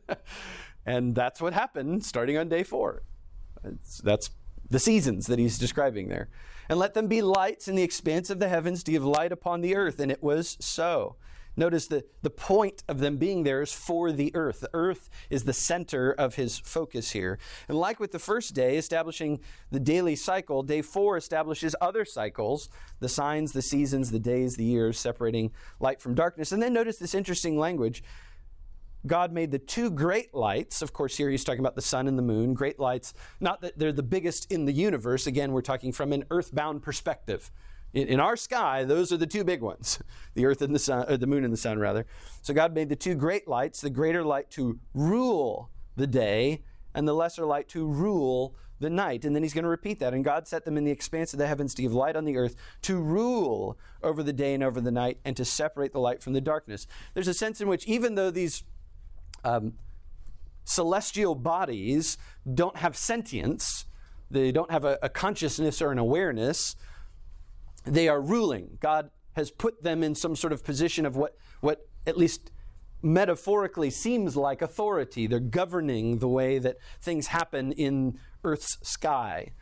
And that's what happened starting on day four. It's, that's the seasons that he's describing there. And let them be lights in the expanse of the heavens to give light upon the earth. And it was so. Notice that the point of them being there is for the earth. The earth is the center of his focus here. And like with the first day, establishing the daily cycle, day four establishes other cycles, the signs, the seasons, the days, the years, separating light from darkness. And then notice this interesting language. God made the two great lights. Of course, here he's talking about the sun and the moon. Great lights, not that they're the biggest in the universe. Again, we're talking from an earthbound perspective. In, in our sky, those are the two big ones, the earth and the sun, or the moon and the sun, rather. So God made the two great lights, the greater light to rule the day, and the lesser light to rule the night. And then he's going to repeat that. And God set them in the expanse of the heavens to give light on the earth, to rule over the day and over the night, and to separate the light from the darkness. There's a sense in which even though these Um, celestial bodies don't have sentience, they don't have a, a consciousness or an awareness, they are ruling. God has put them in some sort of position of what, what at least metaphorically seems like authority. They're governing the way that things happen in Earth's sky.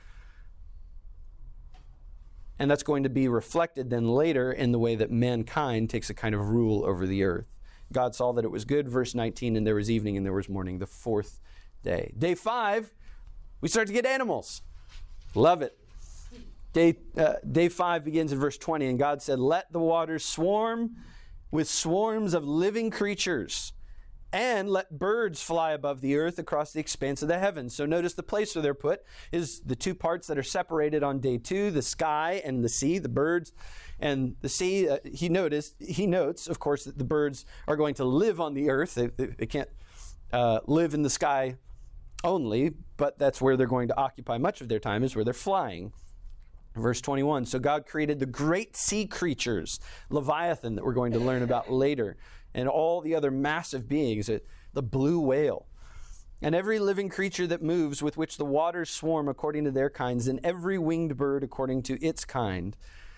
And that's going to be reflected then later in the way that mankind takes a kind of rule over the earth. God saw that it was good, verse nineteen, and there was evening and there was morning, the fourth day. Day five, we start to get animals. Love it. Day, uh, day five begins in verse twenty, and God said, let the waters swarm with swarms of living creatures, and let birds fly above the earth across the expanse of the heavens. So notice the place where they're put is the two parts that are separated on day two, the sky and the sea, the birds and the sea. Uh, he noticed, he notes, of course, that the birds are going to live on the earth. They, they, they can't uh, live in the sky only, but that's where they're going to occupy much of their time, is where they're flying. Verse twenty-one, so God created the great sea creatures, Leviathan, that we're going to learn about later, and all the other massive beings, the blue whale, and every living creature that moves, with which the waters swarm according to their kinds, and every winged bird according to its kind.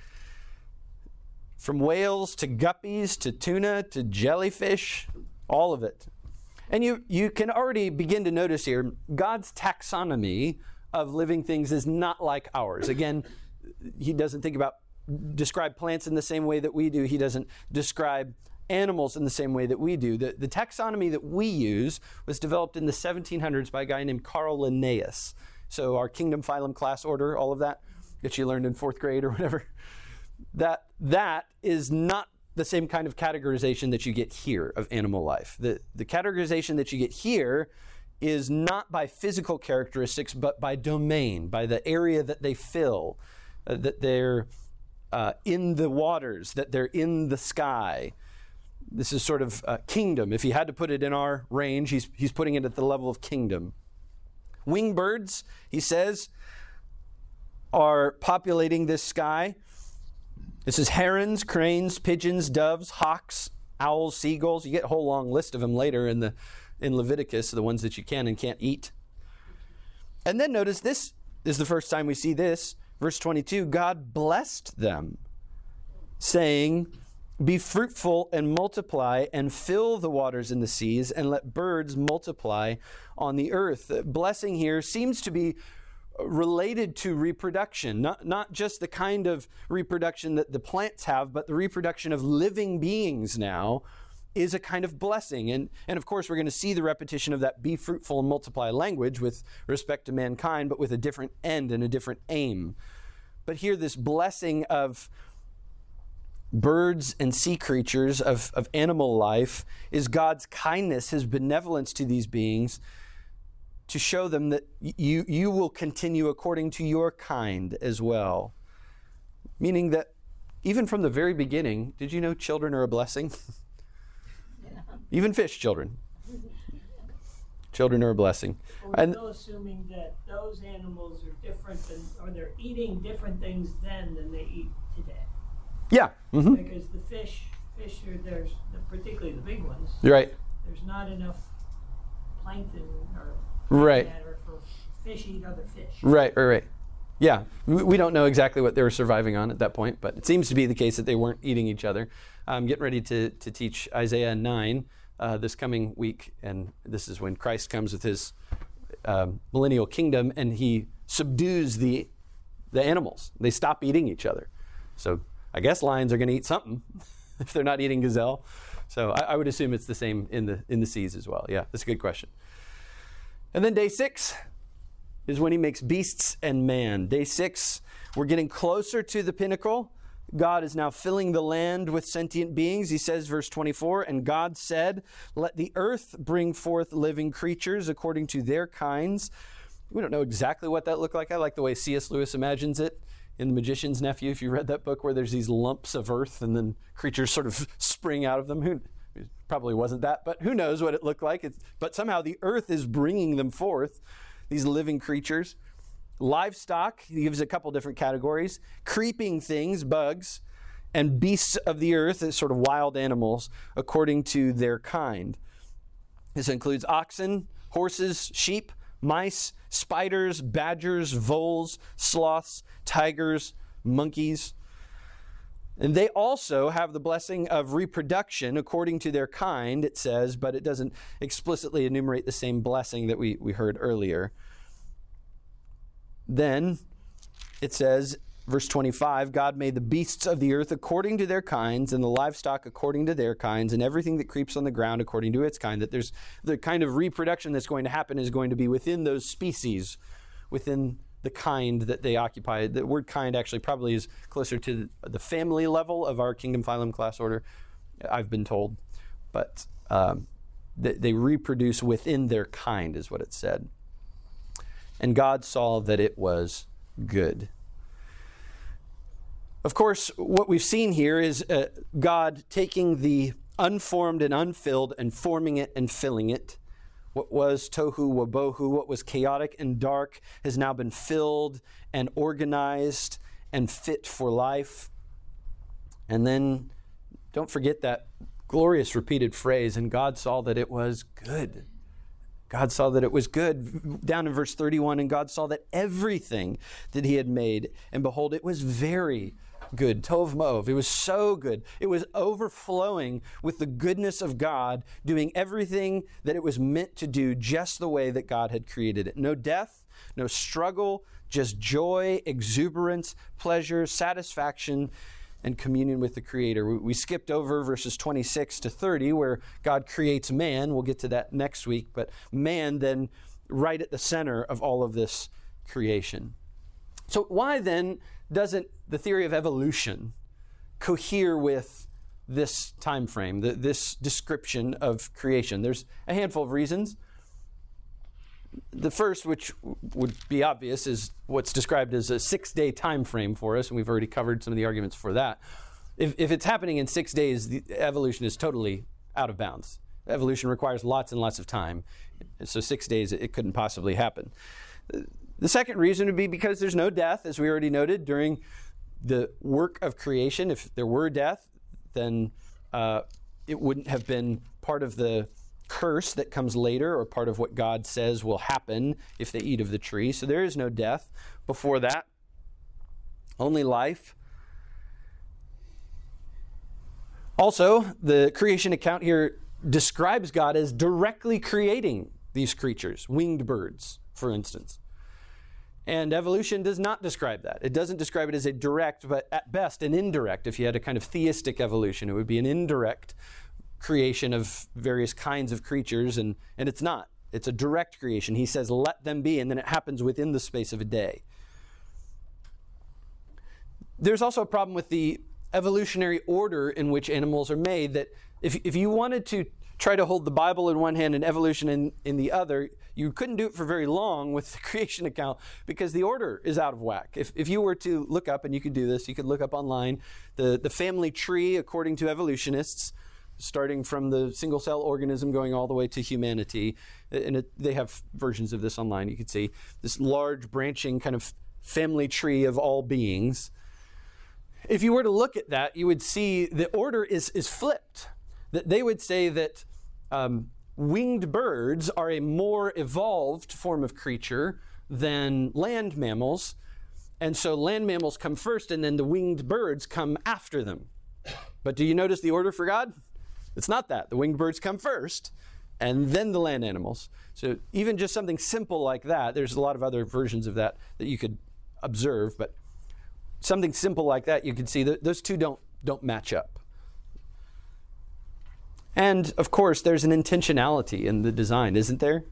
From whales to guppies to tuna to jellyfish, all of it. And you, you can already begin to notice here, God's taxonomy of living things is not like ours. Again, he doesn't think about, describe plants in the same way that we do. He doesn't describe animals in the same way that we do. The, the taxonomy that we use was developed in the seventeen hundreds by a guy named Carl Linnaeus. So our kingdom, phylum, class, order, all of that that you learned in fourth grade or whatever, that that is not the same kind of categorization that you get here of animal life. The, the categorization that you get here is not by physical characteristics, but by domain, by the area that they fill, uh, that they're uh, in the waters, that they're in the sky. This is sort of uh, kingdom. If he had to put it in our range, he's, he's putting it at the level of kingdom. Winged birds, he says, are populating this sky. This is herons, cranes, pigeons, doves, hawks, owls, seagulls. You get a whole long list of them later in the in Leviticus, the ones that you can and can't eat. And then notice this is the first time we see this. Verse twenty-two, God blessed them, saying, be fruitful and multiply and fill the waters in the seas and let birds multiply on the earth. Blessing here seems to be related to reproduction, not, not just the kind of reproduction that the plants have, but the reproduction of living beings now is a kind of blessing. And, and of course, we're going to see the repetition of that be fruitful and multiply language with respect to mankind, but with a different end and a different aim. But here, this blessing of birds and sea creatures, of, of animal life, is God's kindness, his benevolence to these beings, to show them that you, you will continue according to your kind as well. Meaning that even from the very beginning, did you know children are a blessing? Yeah. Even fish children. Children are a blessing. We're and, still assuming that those animals are different than, or they're eating different things then than they eat today. Yeah. Mm-hmm. Because the fish, fish are, there's, particularly the big ones. You're right. There's not enough plankton or right. matter for fish eat other fish. Right, right, right. Yeah, we, we don't know exactly what they were surviving on at that point, but it seems to be the case that they weren't eating each other. I'm getting ready to, to teach Isaiah nine uh, this coming week, and this is when Christ comes with his uh, millennial kingdom, and he subdues the the animals. They stop eating each other. So I guess lions are going to eat something if they're not eating gazelle. So I, I would assume it's the same in the in the seas as well. Yeah, that's a good question. And then day six is when he makes beasts and man. Day six, we're getting closer to the pinnacle. God is now filling the land with sentient beings. He says, verse twenty-four, and God said, let the earth bring forth living creatures according to their kinds. We don't know exactly what that looked like. I like the way C S Lewis imagines it in The Magician's Nephew. If you read that book where there's these lumps of earth and then creatures sort of spring out of them. Who It probably wasn't that, but who knows what it looked like. It's, but somehow the earth is bringing them forth, these living creatures. Livestock, he gives a couple different categories. Creeping things, bugs, and beasts of the earth, sort of wild animals, according to their kind. This includes oxen, horses, sheep, mice, spiders, badgers, voles, sloths, tigers, monkeys. And they also have the blessing of reproduction according to their kind, it says, but it doesn't explicitly enumerate the same blessing that we, we heard earlier. Then it says, verse twenty-five, God made the beasts of the earth according to their kinds, and the livestock according to their kinds, and everything that creeps on the ground according to its kind. That there's the kind of reproduction that's going to happen is going to be within those species, within the kind that they occupy. The word kind actually probably is closer to the family level of our kingdom, phylum, class, order, I've been told. But um, they, they reproduce within their kind is what it said. And God saw that it was good. Of course, what we've seen here is uh, God taking the unformed and unfilled and forming it and filling it. What was tohu wabohu, what was chaotic and dark, has now been filled and organized and fit for life. And then don't forget that glorious repeated phrase, and God saw that it was good. God saw that it was good. Down in verse thirty-one, and God saw that everything that he had made, and behold, it was very good. Tov ma'ov. It was so good. It was overflowing with the goodness of God, doing everything that it was meant to do just the way that God had created it. No death, no struggle, just joy, exuberance, pleasure, satisfaction, and communion with the Creator. We, we skipped over verses twenty-six to thirty where God creates man. We'll get to that next week. But man then right at the center of all of this creation. So why then doesn't the theory of evolution cohere with this time frame, the, this description of creation? There's a handful of reasons. The first, which would be obvious, is what's described as a six-day time frame for us, and we've already covered some of the arguments for that. If, if it's happening in six days, the evolution is totally out of bounds. Evolution requires lots and lots of time, so six days, it couldn't possibly happen. The second reason would be because there's no death, as we already noted, during the work of creation. If there were death, then uh, it wouldn't have been part of the curse that comes later or part of what God says will happen if they eat of the tree. So there is no death before that. Only life. Also, the creation account here describes God as directly creating these creatures, winged birds, for instance. And evolution does not describe that. It doesn't describe it as a direct, but at best an indirect. If you had a kind of theistic evolution, it would be an indirect creation of various kinds of creatures, and, and it's not. It's a direct creation. He says, let them be, and then it happens within the space of a day. There's also a problem with the evolutionary order in which animals are made, that if, if you wanted to try to hold the Bible in one hand and evolution in, in the other, you couldn't do it for very long with the creation account because the order is out of whack. If, if you were to look up, and you could do this, you could look up online, the, the family tree according to evolutionists, starting from the single-cell organism going all the way to humanity. And it, they have versions of this online, you can see. This large branching kind of family tree of all beings. If you were to look at that, you would see the order is, is flipped. That they would say that um, winged birds are a more evolved form of creature than land mammals. And so land mammals come first, and then the winged birds come after them. But do you notice the order for God? It's not that. The winged birds come first, and then the land animals. So even just something simple like that, there's a lot of other versions of that that you could observe, but something simple like that, you can see that those two don't, don't match up. And, of course, there's an intentionality in the design, isn't there?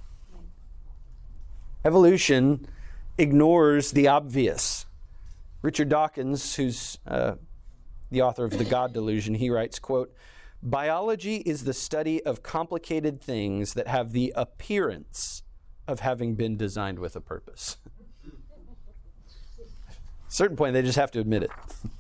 Evolution ignores the obvious. Richard Dawkins, who's uh, the author of The God Delusion, he writes, quote, "Biology is the study of complicated things that have the appearance of having been designed with a purpose." At a certain point, they just have to admit it.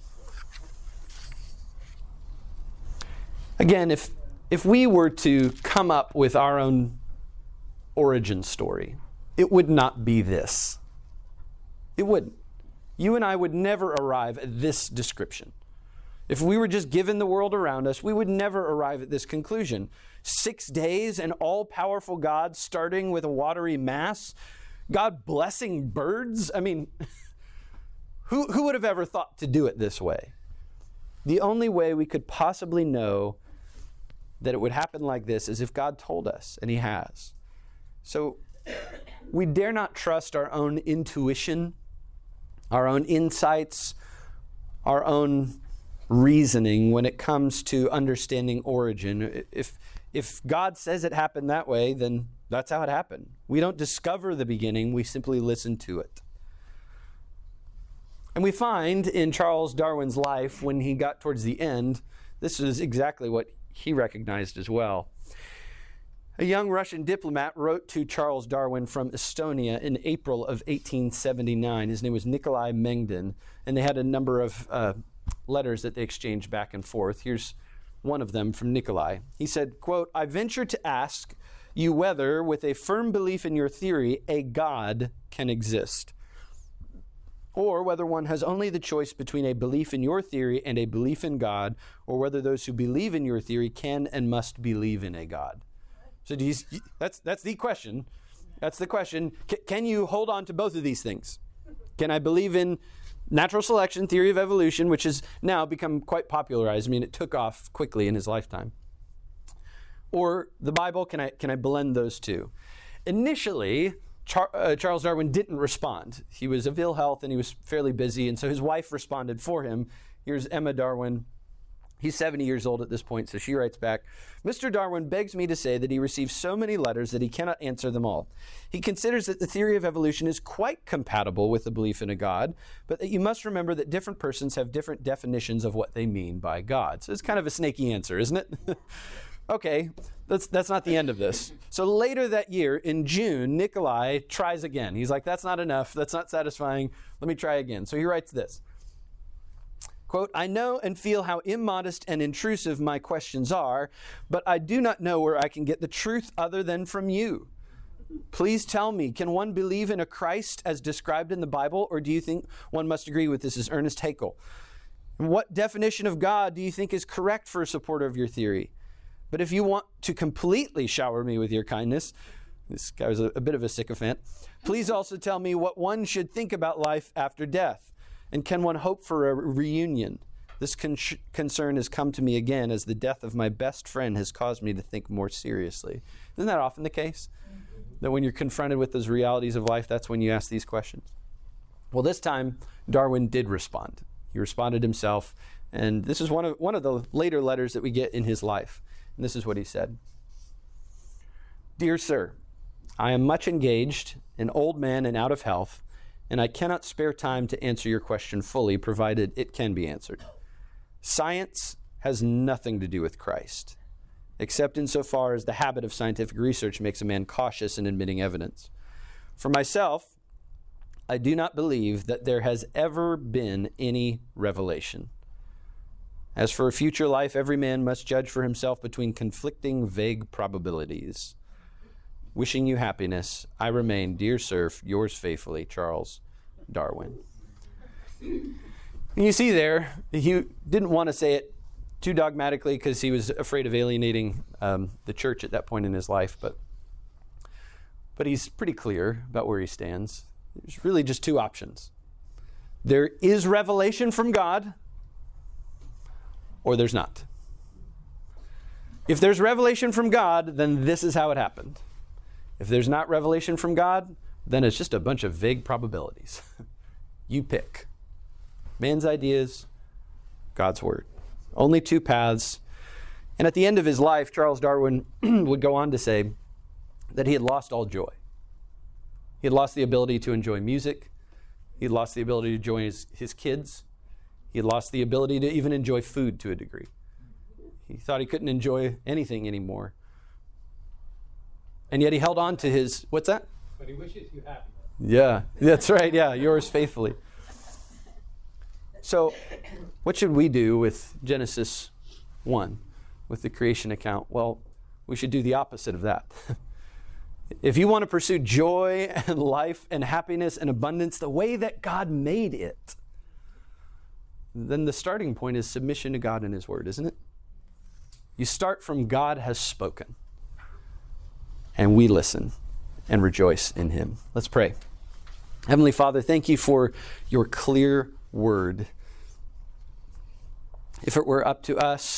Again, if if we were to come up with our own origin story, it would not be this. It wouldn't. You and I would never arrive at this description. If we were just given the world around us, we would never arrive at this conclusion. Six days, an all-powerful God starting with a watery mass, God blessing birds. I mean, who, who would have ever thought to do it this way? The only way we could possibly know that it would happen like this is if God told us, and He has. So we dare not trust our own intuition, our own insights, our own reasoning when it comes to understanding origin. If if God says it happened that way, then that's how it happened. We don't discover the beginning, we simply listen to it. And we find in Charles Darwin's life, when he got towards the end, this is exactly what he recognized as well. A young Russian diplomat wrote to Charles Darwin from Estonia in April of eighteen seventy-nine. His name was Nikolai Mengden, and they had a number of uh, letters that they exchanged back and forth. Here's one of them from Nikolai. He said, quote, "I venture to ask you whether, with a firm belief in your theory, a God can exist, or whether one has only the choice between a belief in your theory and a belief in God, or whether those who believe in your theory can and must believe in a God." So do you, that's that's the question. That's the question. C- can you hold on to both of these things? Can I believe in Natural selection, theory of evolution, which has now become quite popularized. I mean, it took off quickly in his lifetime. Or the Bible, can I, can I blend those two? Initially, Char- uh, Charles Darwin didn't respond. He was of ill health and he was fairly busy, and so his wife responded for him. Here's Emma Darwin. He's seventy years old at this point, so she writes back, Mister Darwin begs me to say that he receives so many letters that he cannot answer them all. He considers that the theory of evolution is quite compatible with the belief in a God, but that you must remember that different persons have different definitions of what they mean by God. So it's kind of a snaky answer, isn't it? Okay, that's, that's not the end of this. So later that year, in June, Nikolai tries again. He's like, that's not enough. That's not satisfying. Let me try again. So he writes this. Quote, I know and feel how immodest and intrusive my questions are, but I do not know where I can get the truth other than from you. Please tell me, can one believe in a Christ as described in the Bible, or do you think one must agree with this? Is Ernest Haeckel. What definition of God do you think is correct for a supporter of your theory? But if you want to completely shower me with your kindness, this guy was a, a bit of a sycophant, please also tell me what one should think about life after death. And can one hope for a reunion? This con- concern has come to me again as the death of my best friend has caused me to think more seriously. Isn't that often the case? Mm-hmm. That when you're confronted with those realities of life, that's when you ask these questions. Well, this time, Darwin did respond. He responded himself, and this is one of, one of the later letters that we get in his life. And this is what he said. Dear sir, I am much engaged, an old man and out of health, and I cannot spare time to answer your question fully, provided it can be answered. Science has nothing to do with Christ, except insofar as the habit of scientific research makes a man cautious in admitting evidence. For myself, I do not believe that there has ever been any revelation. As for a future life, every man must judge for himself between conflicting vague probabilities. Wishing you happiness, I remain, dear sir, yours faithfully, Charles Darwin. And you see there, he didn't want to say it too dogmatically because he was afraid of alienating um, the church at that point in his life, but, but he's pretty clear about where he stands. There's really just two options. There is revelation from God, or there's not. If there's revelation from God, then this is how it happened. If there's not revelation from God, then it's just a bunch of vague probabilities. You pick. Man's ideas, God's word. Only two paths. And at the end of his life, Charles Darwin would go on to say that he had lost all joy. He had lost the ability to enjoy music. He had lost the ability to enjoy his, his kids. He had lost the ability to even enjoy food to a degree. He thought he couldn't enjoy anything anymore. And yet he held on to his, what's that? But he wishes you happiness. Yeah, that's right. Yeah, yours faithfully. So what should we do with Genesis one, with the creation account? Well, we should do the opposite of that. If you want to pursue joy and life and happiness and abundance the way that God made it, then the starting point is submission to God and his word, isn't it? You start from God has spoken. And we listen and rejoice in him. Let's pray. Heavenly Father, thank you for your clear word. If it were up to us,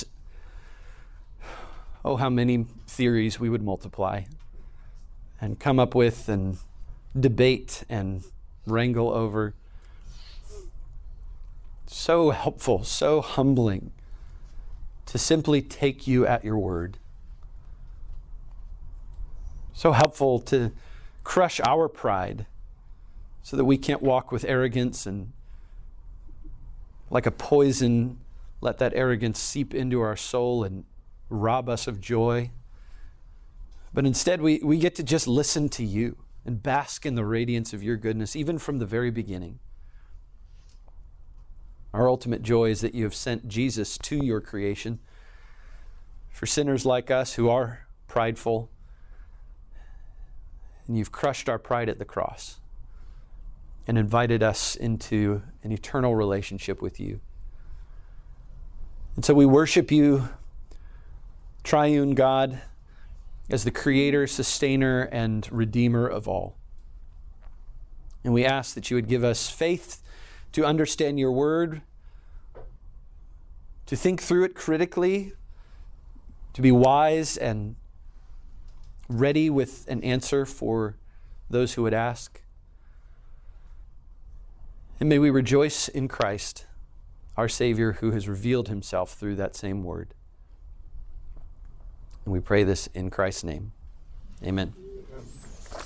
oh, how many theories we would multiply and come up with and debate and wrangle over. So helpful, so humbling to simply take you at your word. So helpful to crush our pride so that we can't walk with arrogance and like a poison, let that arrogance seep into our soul and rob us of joy. But instead we, we get to just listen to you and bask in the radiance of your goodness, even from the very beginning. Our ultimate joy is that you have sent Jesus to your creation for sinners like us who are prideful. And you've crushed our pride at the cross and invited us into an eternal relationship with you. And so we worship you, triune God, as the creator, sustainer, and redeemer of all. And we ask that you would give us faith to understand your word, to think through it critically, to be wise and ready with an answer for those who would ask. And may we rejoice in Christ, our Savior, who has revealed himself through that same word. And we pray this in Christ's name. Amen.